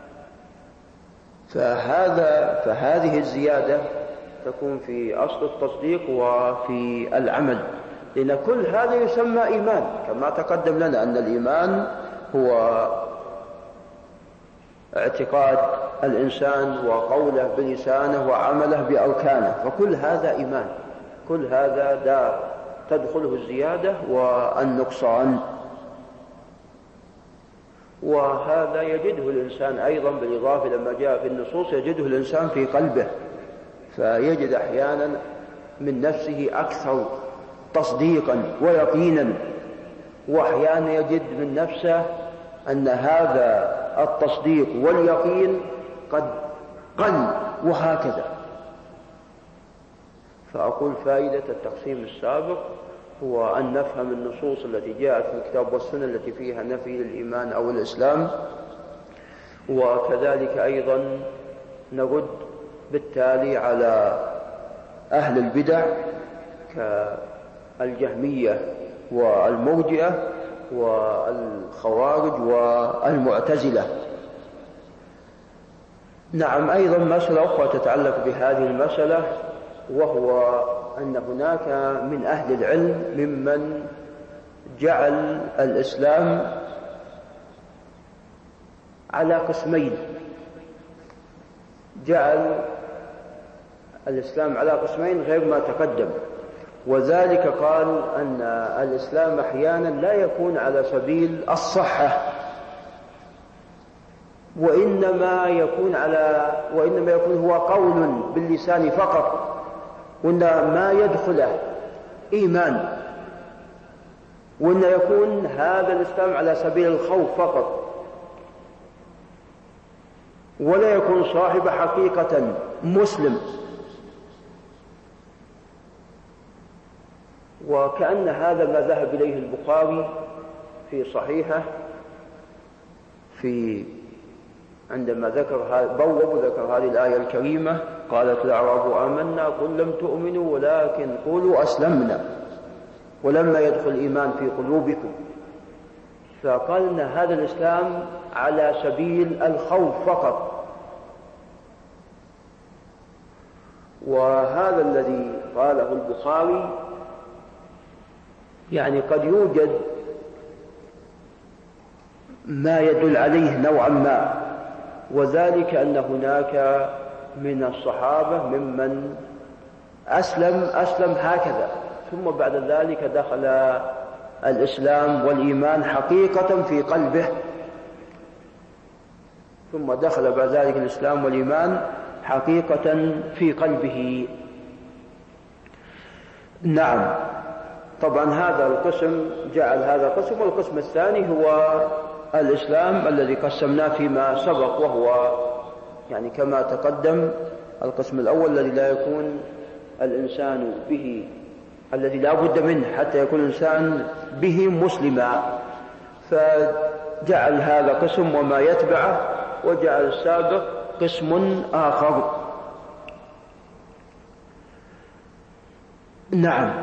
فهذا فهذه الزيادة تكون في أصل التصديق وفي العمل، لأن كل هذا يسمى إيمان، كما تقدم لنا أن الإيمان هو اعتقاد الإنسان وقوله بلسانه وعمله بأركانه، فكل هذا إيمان، كل هذا دار تدخله الزيادة والنقصان. وهذا يجده الإنسان أيضا بالإضافة لما جاء في النصوص، يجده الإنسان في قلبه، فيجد أحيانا من نفسه أكثر تصديقا ويقينا، وأحيانا يجد من نفسه أن هذا التصديق واليقين قد قل، وهكذا. فأقول فائدة التقسيم السابق هو أن نفهم النصوص التي جاءت في الكتاب والسنة التي فيها نفي الإيمان أو الإسلام، وكذلك أيضا نرد بالتالي على أهل البدع كالجهمية والمرجئة والخوارج والمعتزلة. نعم، أيضا مسألة أخرى تتعلق بهذه المسألة، وهو أن هناك من أهل العلم ممن جعل الإسلام على قسمين، جعل الإسلام على قسمين غير ما تقدم، وذلك قال أن الإسلام أحيانا لا يكون على سبيل الصحة، وإنما يكون على وإنما يكون هو قول باللسان فقط، وإن ما يدخله إيمان، وإن يكون هذا الإسلام على سبيل الخوف فقط، ولا يكون صاحب حقيقة مسلم. وكأن هذا ما ذهب إليه البخاري في صحيحه في عندما ذكر بوب ذكر هذه الآية الكريمة: قالت الأعراب آمنا قل لم تؤمنوا ولكن قولوا أسلمنا ولما يدخل الإيمان في قلوبكم. فقال إن هذا الإسلام على سبيل الخوف فقط، وهذا الذي قاله البخاري يعني قد يوجد ما يدل عليه نوعا ما، وذلك أن هناك من الصحابة ممن أسلم أسلم هكذا، ثم بعد ذلك دخل الإسلام والإيمان حقيقة في قلبه، ثم دخل بعد ذلك الإسلام والإيمان حقيقة في قلبه. نعم، طبعا هذا القسم جعل هذا القسم، والقسم الثاني هو الإسلام الذي قسمناه فيما سبق، وهو يعني كما تقدم القسم الأول الذي لا يكون الإنسان به الذي لا بد منه حتى يكون الإنسان به مسلما، فجعل هذا قسم وما يتبعه، وجعل السابق قسم آخر. نعم،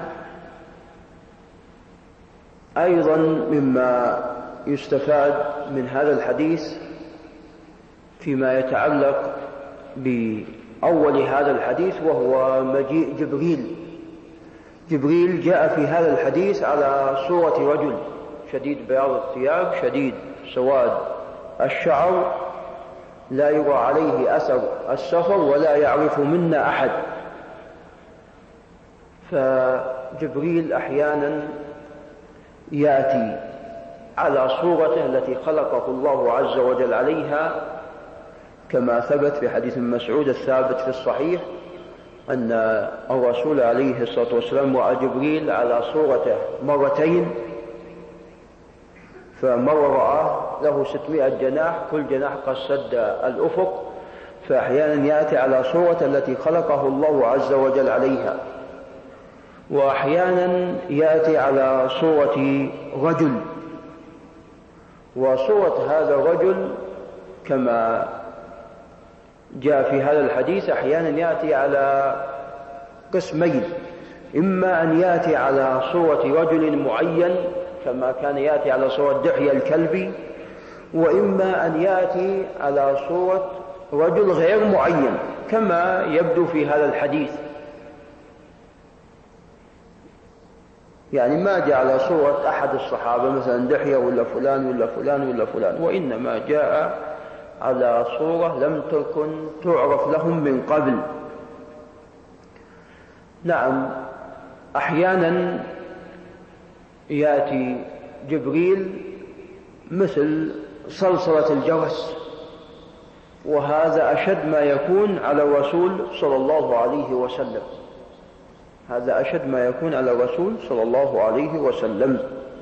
أيضا مما يستفاد من هذا الحديث فيما يتعلق بأول هذا الحديث، وهو مجيء جبريل. جبريل جاء في هذا الحديث على صورة رجل شديد بياض الثياب شديد سواد الشعر، لا يرى عليه أثر السفر ولا يعرف منا أحد. فجبريل أحيانا يأتي على صورته التي خلقه الله عز وجل عليها، كما ثبت في حديث مسعود الثابت في الصحيح أن الرسول عليه الصلاة والسلام رأى جبريل على صورته مرتين، فمرة رآه له ستمائة جناح، كل جناح قد سد الأفق. فأحيانا يأتي على صورة التي خلقه الله عز وجل عليها، وأحيانا يأتي على صورة رجل، وصورة هذا الرجل كما جاء في هذا الحديث أحيانا يأتي على قسمين: إما أن يأتي على صورة رجل معين كما كان يأتي على صورة دحية الكلبي، وإما أن يأتي على صورة رجل غير معين كما يبدو في هذا الحديث. يعني ما جاء على صورة أحد الصحابة مثلا دحية ولا فلان ولا فلان ولا فلان، وإنما جاء على صورة لم تكن تعرف لهم من قبل. نعم، أحيانا يأتي جبريل مثل صلصلة الجرس، وهذا أشد ما يكون على الرسول صلى الله عليه وسلم، هذا أشد ما يكون على الرسول صلى الله عليه وسلم.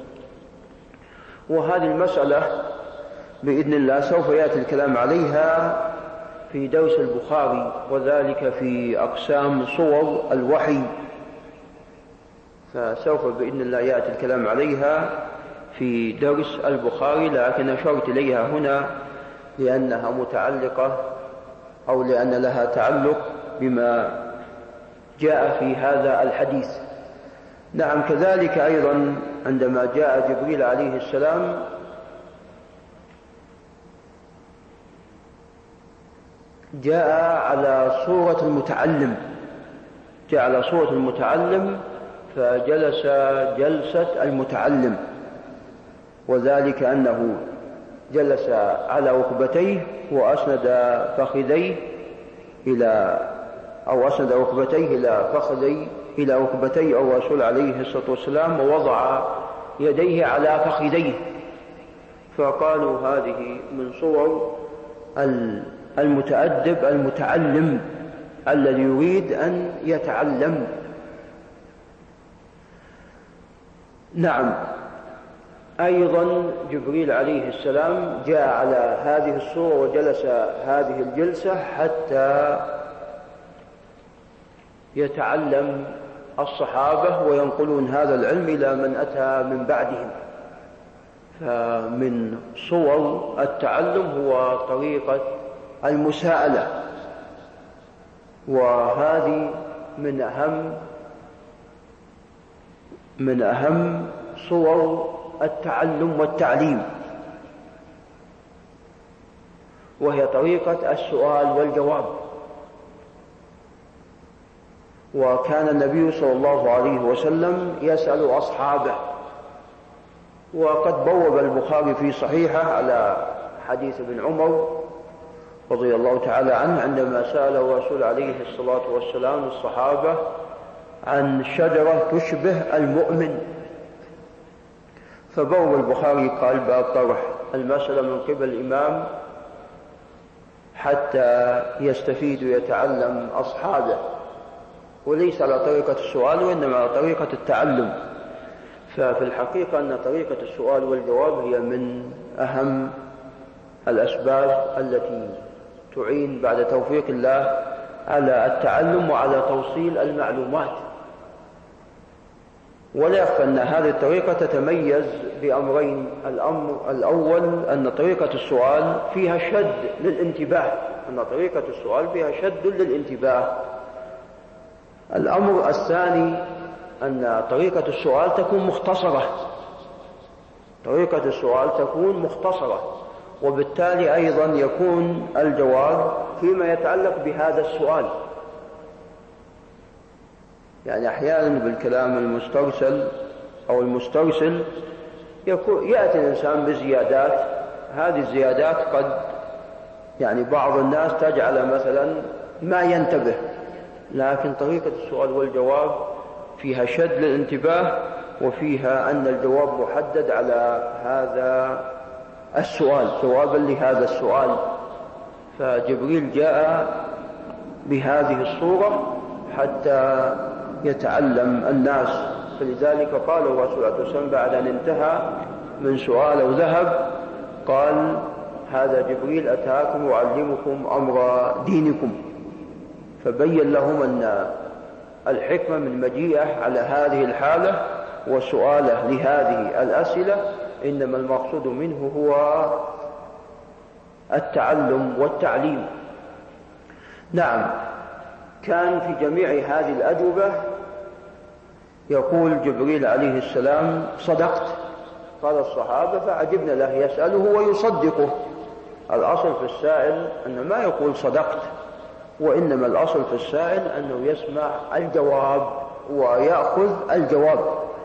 وهذه المسألة بإذن الله سوف يأتي الكلام عليها في درس البخاري، وذلك في أقسام صور الوحي، فسوف بإذن الله يأتي الكلام عليها في درس البخاري، لكن أشرت إليها هنا لأنها متعلقة أو لأن لها تعلق بما جاء في هذا الحديث. نعم، كذلك أيضا عندما جاء جبريل عليه السلام جاء على صورة المتعلم، جاء على صورة المتعلم فجلس جلسة المتعلم، وذلك أنه جلس على ركبتيه وأسند فخذيه إلى أو أسند ركبتيه إلى فخذي إلى ركبتي الرسول عليه الصلاة والسلام، ووضع يديه على فخذيه، فقالوا هذه من صور المتأدب المتعلم الذي يريد أن يتعلم. نعم، أيضا جبريل عليه السلام جاء على هذه الصورة وجلس هذه الجلسة حتى يتعلم الصحابة وينقلون هذا العلم إلى من أتى من بعدهم. فمن صور التعلم هو طريقة المساءلة، وهذه من أهم من أهم صور التعلم والتعليم، وهي طريقة السؤال والجواب. وكان النبي صلى الله عليه وسلم يسأل أصحابه، وقد بوب البخاري في صحيحه على حديث ابن عمر رضي الله تعالى عنه عندما سأل الرسول عليه الصلاة والسلام الصحابة عن شجرة تشبه المؤمن، فبوب البخاري قال باب طرح المسألة من قبل الإمام حتى يستفيد ويتعلم أصحابه، وليس على طريقة السؤال وإنما على طريقة التعلم. ففي الحقيقة أن طريقة السؤال والجواب هي من أهم الأسباب التي تعين بعد توفيق الله على التعلم وعلى توصيل المعلومات. ولا يخفى أن هذه الطريقة تتميز بأمرين: الأمر الأول أن طريقة السؤال فيها شد للانتباه، أن طريقة السؤال فيها شد للانتباه. الأمر الثاني أن طريقة السؤال تكون مختصرة، طريقة السؤال تكون مختصرة، وبالتالي أيضا يكون الجواب فيما يتعلق بهذا السؤال. يعني أحيانا بالكلام المسترسل أو المسترسل يأتي الإنسان بزيادات، هذه الزيادات قد يعني بعض الناس تجعل مثلا ما ينتبه، لكن طريقة السؤال والجواب فيها شد للانتباه، وفيها أن الجواب محدد على هذا السؤال، جوابا لهذا السؤال. فجبريل جاء بهذه الصورة حتى يتعلم الناس، فلذلك قال الرسول عليه الصلاة والسلام بعد أن انتهى من سؤال وذهب قال هذا جبريل أتاكم يعلمكم أمر دينكم، فبين لهم أن الحكمة من مجيئه على هذه الحالة وسؤاله لهذه الأسئلة إنما المقصود منه هو التعلم والتعليم. نعم، كان في جميع هذه الأجوبة يقول جبريل عليه السلام صدقت. قال الصحابة فعجبنا له يسأله ويصدقه. الأصل في السائل أنه ما يقول صدقت، وإنما الأصل في السائل أنه يسمع الجواب ويأخذ الجواب.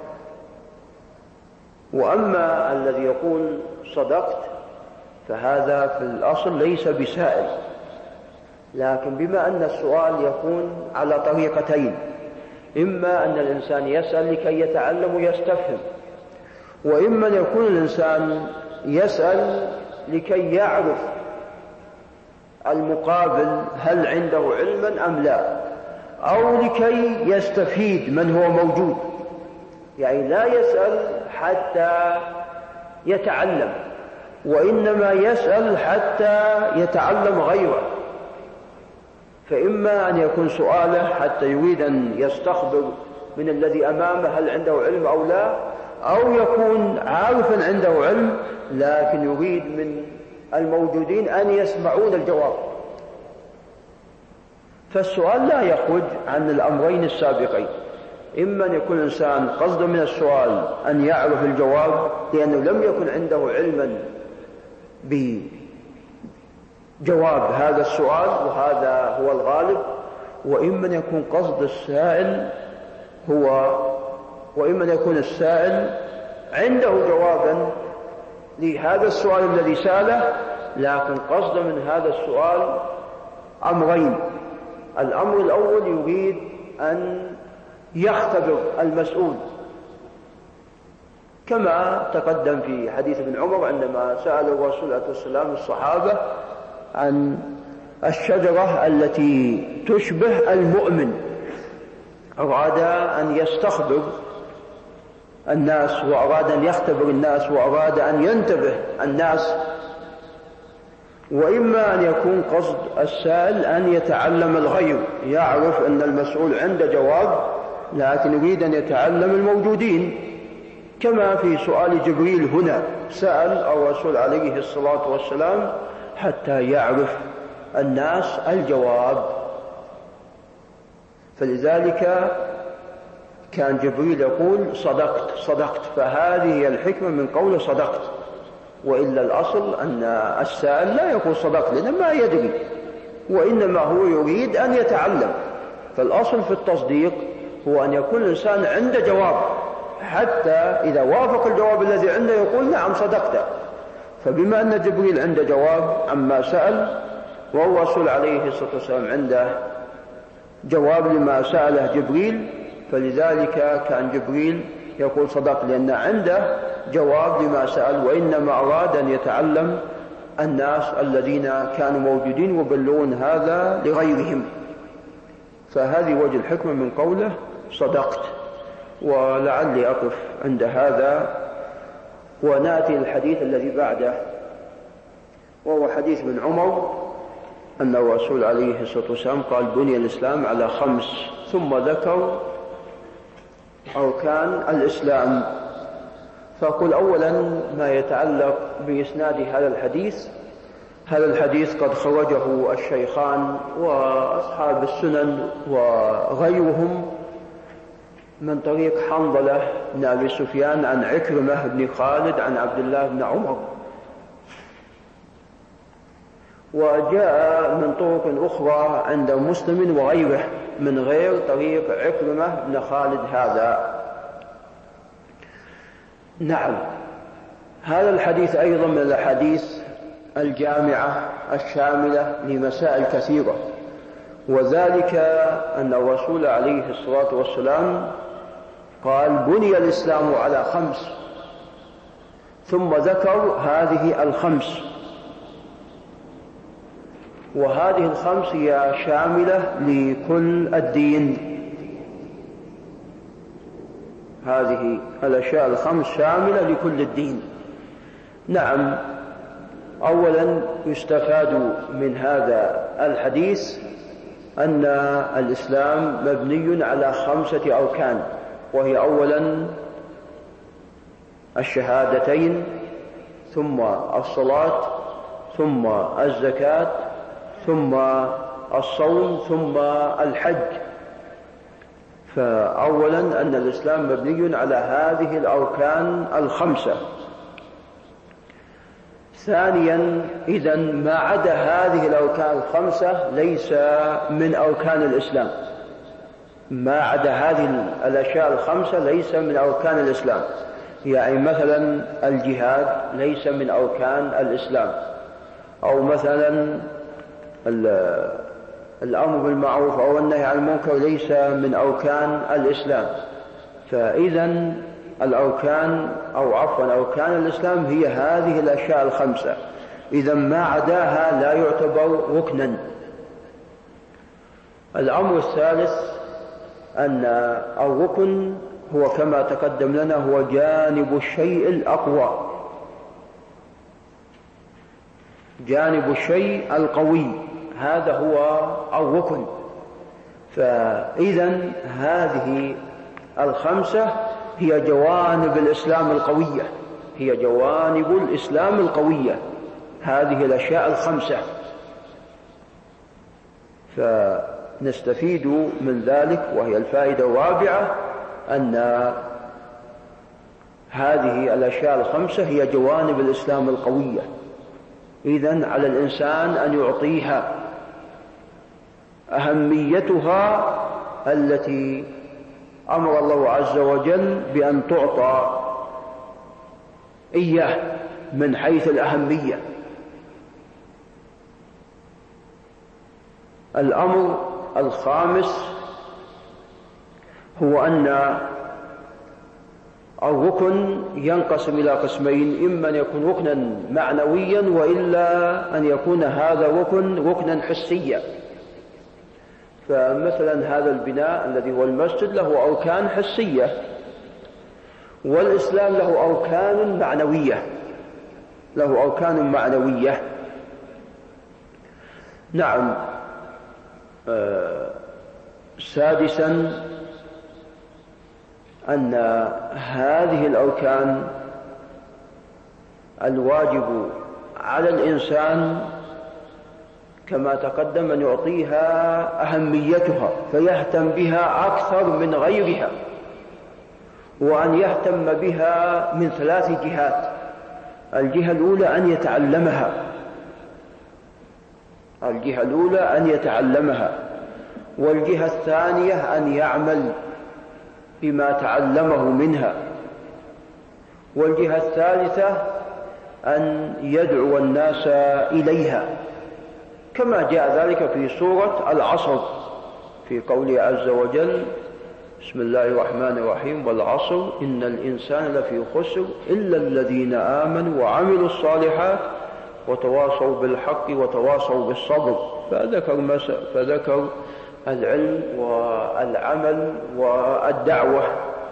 وأما الذي يقول صدقت فهذا في الأصل ليس بسائل، لكن بما أن السؤال يكون على طريقتين: إما أن الإنسان يسأل لكي يتعلم ويستفهم، وإما أن يكون الإنسان يسأل لكي يعرف المقابل هل عنده علما أم لا، أو لكي يستفيد من هو موجود. يعني لا يسأل حتى يتعلم، وإنما يسأل حتى يتعلم غيره. فإما أن يكون سؤاله حتى يريد أن يستخبر من الذي أمامه هل عنده علم أو لا، أو يكون عارفا عنده علم لكن يريد من الموجودين أن يسمعون الجواب. فالسؤال لا يخرج عن الأمرين السابقين: إما أن يكون الإنسان قصده من السؤال أن يعرف الجواب لأنه لم يكن عنده علما بجواب هذا السؤال وهذا هو الغالب، وإما أن يكون قصد السائل هو وإما أن يكون السائل عنده جوابا لهذا السؤال الذي سأله، لكن قصد من هذا السؤال أمرين: الأمر الأول يريد أن يختبر المسؤول، كما تقدم في حديث ابن عمر عندما سأل الرسول عليه السلام الصحابة عن الشجرة التي تشبه المؤمن، أراد أن يستخبر الناس وأراد أن يختبر الناس وأراد أن ينتبه الناس. وإما أن يكون قصد السائل أن يتعلم الغير، يعرف أن المسؤول عنده جواب لكن يريد أن يتعلم الموجودين، كما في سؤال جبريل هنا سأل الرسول عليه الصلاة والسلام حتى يعرف الناس الجواب. فلذلك كان جبريل يقول صدقت صدقت، فهذه هي الحكمة من قول صدقت. وإلا الأصل أن السائل لا يقول صدقت لأنه ما يدري، وإنما هو يريد أن يتعلم. فالأصل في التصديق هو أن يكون الإنسان عنده جواب، حتى إذا وافق الجواب الذي عنده يقول نعم صدقت. فبما أن جبريل عنده جواب عما سأل والرسول عليه الصلاة والسلام عنده جواب لما سأله جبريل، فلذلك كان جبريل يقول صدق لأن عنده جواب لما سأل، وإنما أراد أن يتعلم الناس الذين كانوا موجودين وبلغون هذا لغيرهم. فهذه وجه الحكمة من قوله صدقت. ولعلي أقف عند هذا ونأتي الحديث الذي بعده، وهو حديث ابن عمر أن الرسول عليه الصلاة والسلام قال بني الإسلام على خمس، ثم ذكر أركان الإسلام. فأقول أولا ما يتعلق بإسناد هذا الحديث. هذا الحديث قد خرجه الشيخان وأصحاب السنن وغيرهم من طريق حنظلة بن أبي سفيان عن عكرمة بن خالد عن عبد الله بن عمر، وجاء من طرق أخرى عند مسلم وغيره من غير طريق عكرمة بن خالد هذا. نعم، هذا الحديث أيضا من الأحاديث الجامعة الشاملة لمسائل كثيرة، وذلك أن الرسول عليه الصلاة والسلام قال بني الإسلام على خمس، ثم ذكر هذه الخمس، وهذه الخمس هي شاملة لكل الدين. هذه الأشياء الخمس شاملة لكل الدين، نعم، أولا يستفاد من هذا الحديث أن الإسلام مبني على خمسة أركان، وهي أولا الشهادتين، ثم الصلاة، ثم الزكاة، ثم الصوم، ثم الحج. فأولا أن الإسلام مبني على هذه الأركان الخمسة. ثانيا، إذن ما عدا هذه الأركان الخمسة ليس من أركان الإسلام، ما عدا هذه الأشياء الخمسة ليس من أركان الإسلام. يعني مثلا الجهاد ليس من أركان الإسلام، أو مثلا الأمر بالمعروف أو النهي عن المنكر ليس من أركان الإسلام. فإذا الأركان أو عفوا أركان الإسلام هي هذه الأشياء الخمسة، إذا ما عداها لا يعتبر ركنا. الأمر الثالث أن الركن هو كما تقدم لنا هو جانب الشيء الأقوى، جانب الشيء القوي، هذا هو الركن. فإذا هذه الخمسة هي جوانب الإسلام القوية، هي جوانب الإسلام القوية، هذه الأشياء الخمسة. فنستفيد من ذلك، وهي الفائدة الرابعة، أن هذه الأشياء الخمسة هي جوانب الإسلام القوية. إذن على الإنسان أن يعطيها أهميتها التي أمر الله عز وجل بأن تعطى إياه من حيث الأهمية. الأمر الخامس هو أن الركن ينقسم إلى قسمين، إما أن يكون ركنا معنويا، وإلا أن يكون هذا الركن ركنا حسيا. فمثلا هذا البناء الذي هو المسجد له أركان حسية، والإسلام له أركان معنوية، له أركان معنوية. نعم. آه سادسا أن هذه الأركان الواجب على الإنسان كما تقدم أن يعطيها أهميتها فيهتم بها أكثر من غيرها، وأن يهتم بها من ثلاث جهات. الجهة الأولى أن يتعلمها، الجهة الأولى أن يتعلمها، والجهة الثانية أن يعمل بما تعلمه منها، والجهة الثالثة أن يدعو الناس إليها، كما جاء ذلك في سورة العصر في قوله عز وجل: بسم الله الرحمن الرحيم: والعصر إن الإنسان لفي خسر إلا الذين آمنوا وعملوا الصالحات وتواصوا بالحق وتواصوا بالصبر. فذكر, فذكر العلم والعمل والدعوة.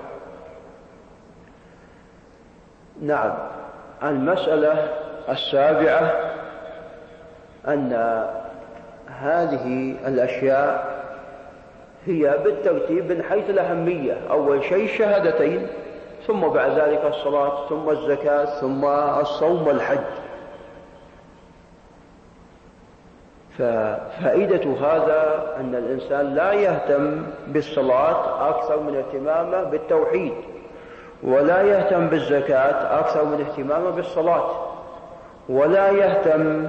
نعم. المسألة السابعة أن هذه الأشياء هي بالترتيب من حيث الأهمية. أول شيء الشهادتين، ثم بعد ذلك الصلاة، ثم الزكاة، ثم الصوم والحج. ففائدة هذا أن الإنسان لا يهتم بالصلاة أكثر من اهتمامه بالتوحيد، ولا يهتم بالزكاة أكثر من اهتمامه بالصلاة، ولا يهتم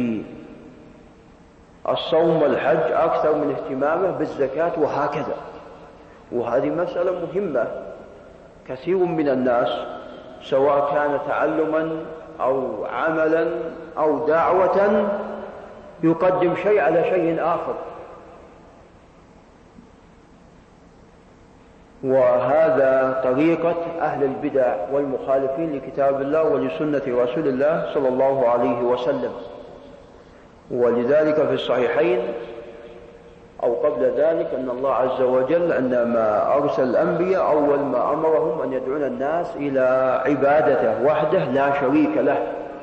بالصوم والحج أكثر من اهتمامه بالزكاة، وهكذا. وهذه مسألة مهمة. كثير من الناس سواء كان تعلما أو عملا أو دعوة يقدم شيء على شيء آخر، وهذا طريقة أهل البدع والمخالفين لكتاب الله ولسنة رسول الله صلى الله عليه وسلم. ولذلك في الصحيحين أو قبل ذلك أن الله عز وجل عندما أرسل الأنبياء أول ما أمرهم أن يدعون الناس إلى عبادته وحده لا شريك له،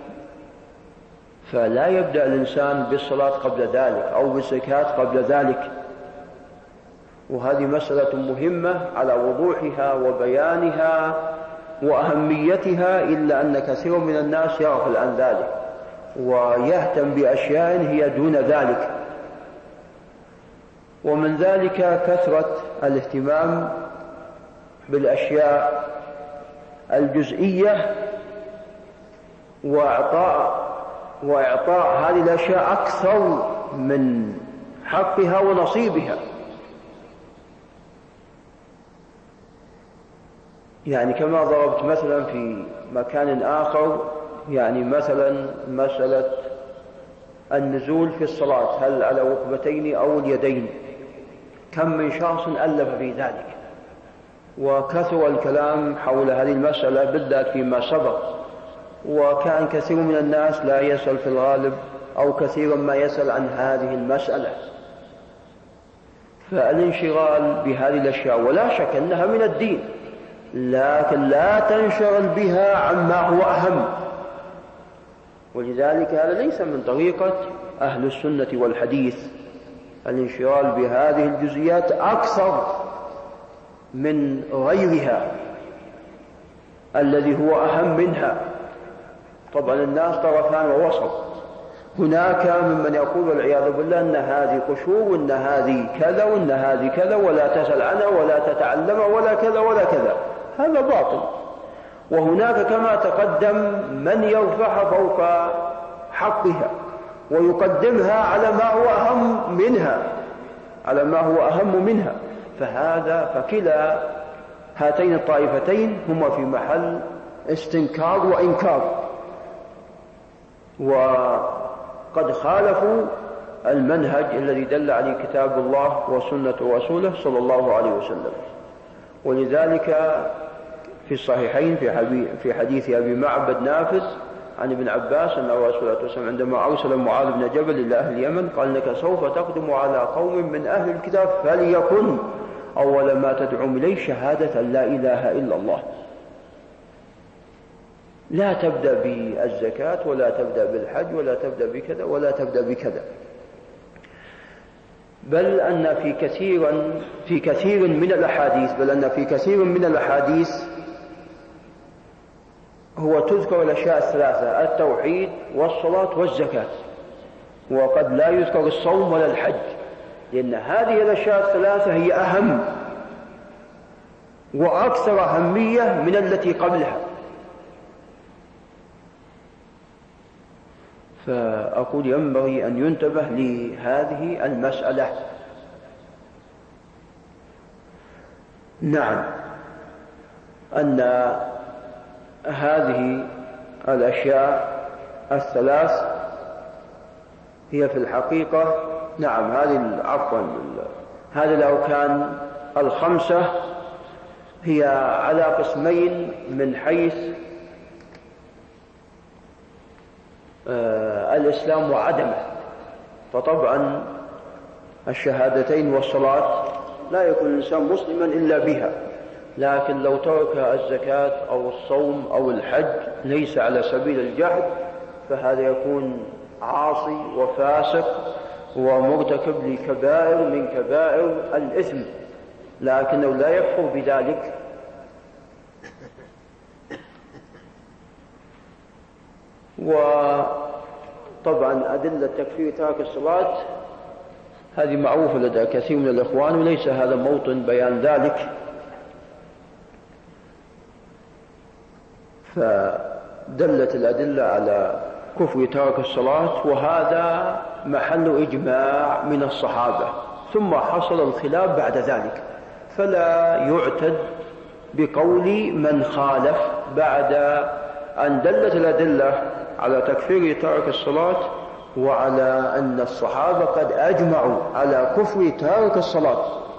فلا يبدأ الإنسان بالصلاة قبل ذلك أو بالزكاة قبل ذلك. وهذه مسألة مهمة على وضوحها وبيانها وأهميتها، إلا أن كثير من الناس يغفل عن ذلك ويهتم بأشياء هي دون ذلك. ومن ذلك كثرة الاهتمام بالأشياء الجزئية وإعطاء وإعطاء هذه الأشياء أكثر من حقها ونصيبها. يعني كما ضربت مثلا في مكان آخر، يعني مثلا مسألة النزول في الصلاة هل على ركبتين أو اليدين، كم من شخص ألف في ذلك، وكثر الكلام حول هذه المسألة بالذات فيما سبق، وكان كثير من الناس لا يسأل في الغالب أو كثيرا ما يسأل عن هذه المسألة. فالانشغال بهذه الأشياء ولا شك أنها من الدين، لكن لا تنشغل بها عما هو أهم، ولذلك هذا ليس من طريقة أهل السنة والحديث. الانشغال بهذه الجزئيات أكثر من غيرها الذي هو أهم منها. طبعا الناس طرفان ووسط، هناك ممن يقول والعياذ بالله أن هذه قشور وأن هذه كذا وأن هذه كذا ولا تسأل عنها ولا تتعلم ولا كذا ولا كذا، هذا باطل. وهناك كما تقدم من يرفعها فوق حقها ويقدمها على ما هو أهم منها على ما هو أهم منها فهذا فكلا هاتين الطائفتين هما في محل استنكار وإنكار، وقد خالفوا المنهج الذي دل عليه كتاب الله وسنة رسوله صلى الله عليه وسلم. ولذلك في الصحيحين في حديث أبي معبد نافذ عن ابن عباس أن الرسول صلى الله عليه وسلم عندما أرسل معاذ بن جبل إلى أهل اليمن قال إنك سوف تقدم على قوم من أهل الكتاب فليكن أول ما تدعوهم إليه شهادة لا إله إلا الله، لا تبدأ بالزكاة ولا تبدأ بالحج ولا تبدأ بكذا ولا تبدأ بكذا. بل أن في كثير في كثير من الأحاديث بل أن في كثير من الأحاديث هو تذكر الأشياء الثلاثة: التوحيد والصلاة والزكاة، وقد لا يذكر الصوم ولا الحج، لأن هذه الأشياء الثلاثة هي أهم وأكثر أهمية من التي قبلها. فأقول ينبغي أن ينتبه لهذه المسألة. نعم، أن هذه الأشياء الثلاث هي في الحقيقة نعم هذه عفوا هذه الأركان الخمسة هي على قسمين من حيث آه الإسلام وعدمه. فطبعا الشهادتين والصلاة لا يكون الإنسان مسلما إلا بها، لكن لو ترك الزكاة أو الصوم أو الحج ليس على سبيل الجحد فهذا يكون عاصي وفاسق ومرتكب لكبائر من كبائر الإثم، لكنه لا يكفر بذلك. وطبعا أدلة تكفير ترك الصلاة هذه معروفة لدى كثير من الإخوان، وليس هذا موطن بيان ذلك. فدلت الأدلة على كفر ترك الصلاة، وهذا محل إجماع من الصحابة، ثم حصل الخلاف بعد ذلك، فلا يعتد بقول من خالف بعد أن دلت الأدلة على تكفير ترك الصلاة وعلى أن الصحابة قد أجمعوا على كفر ترك الصلاة.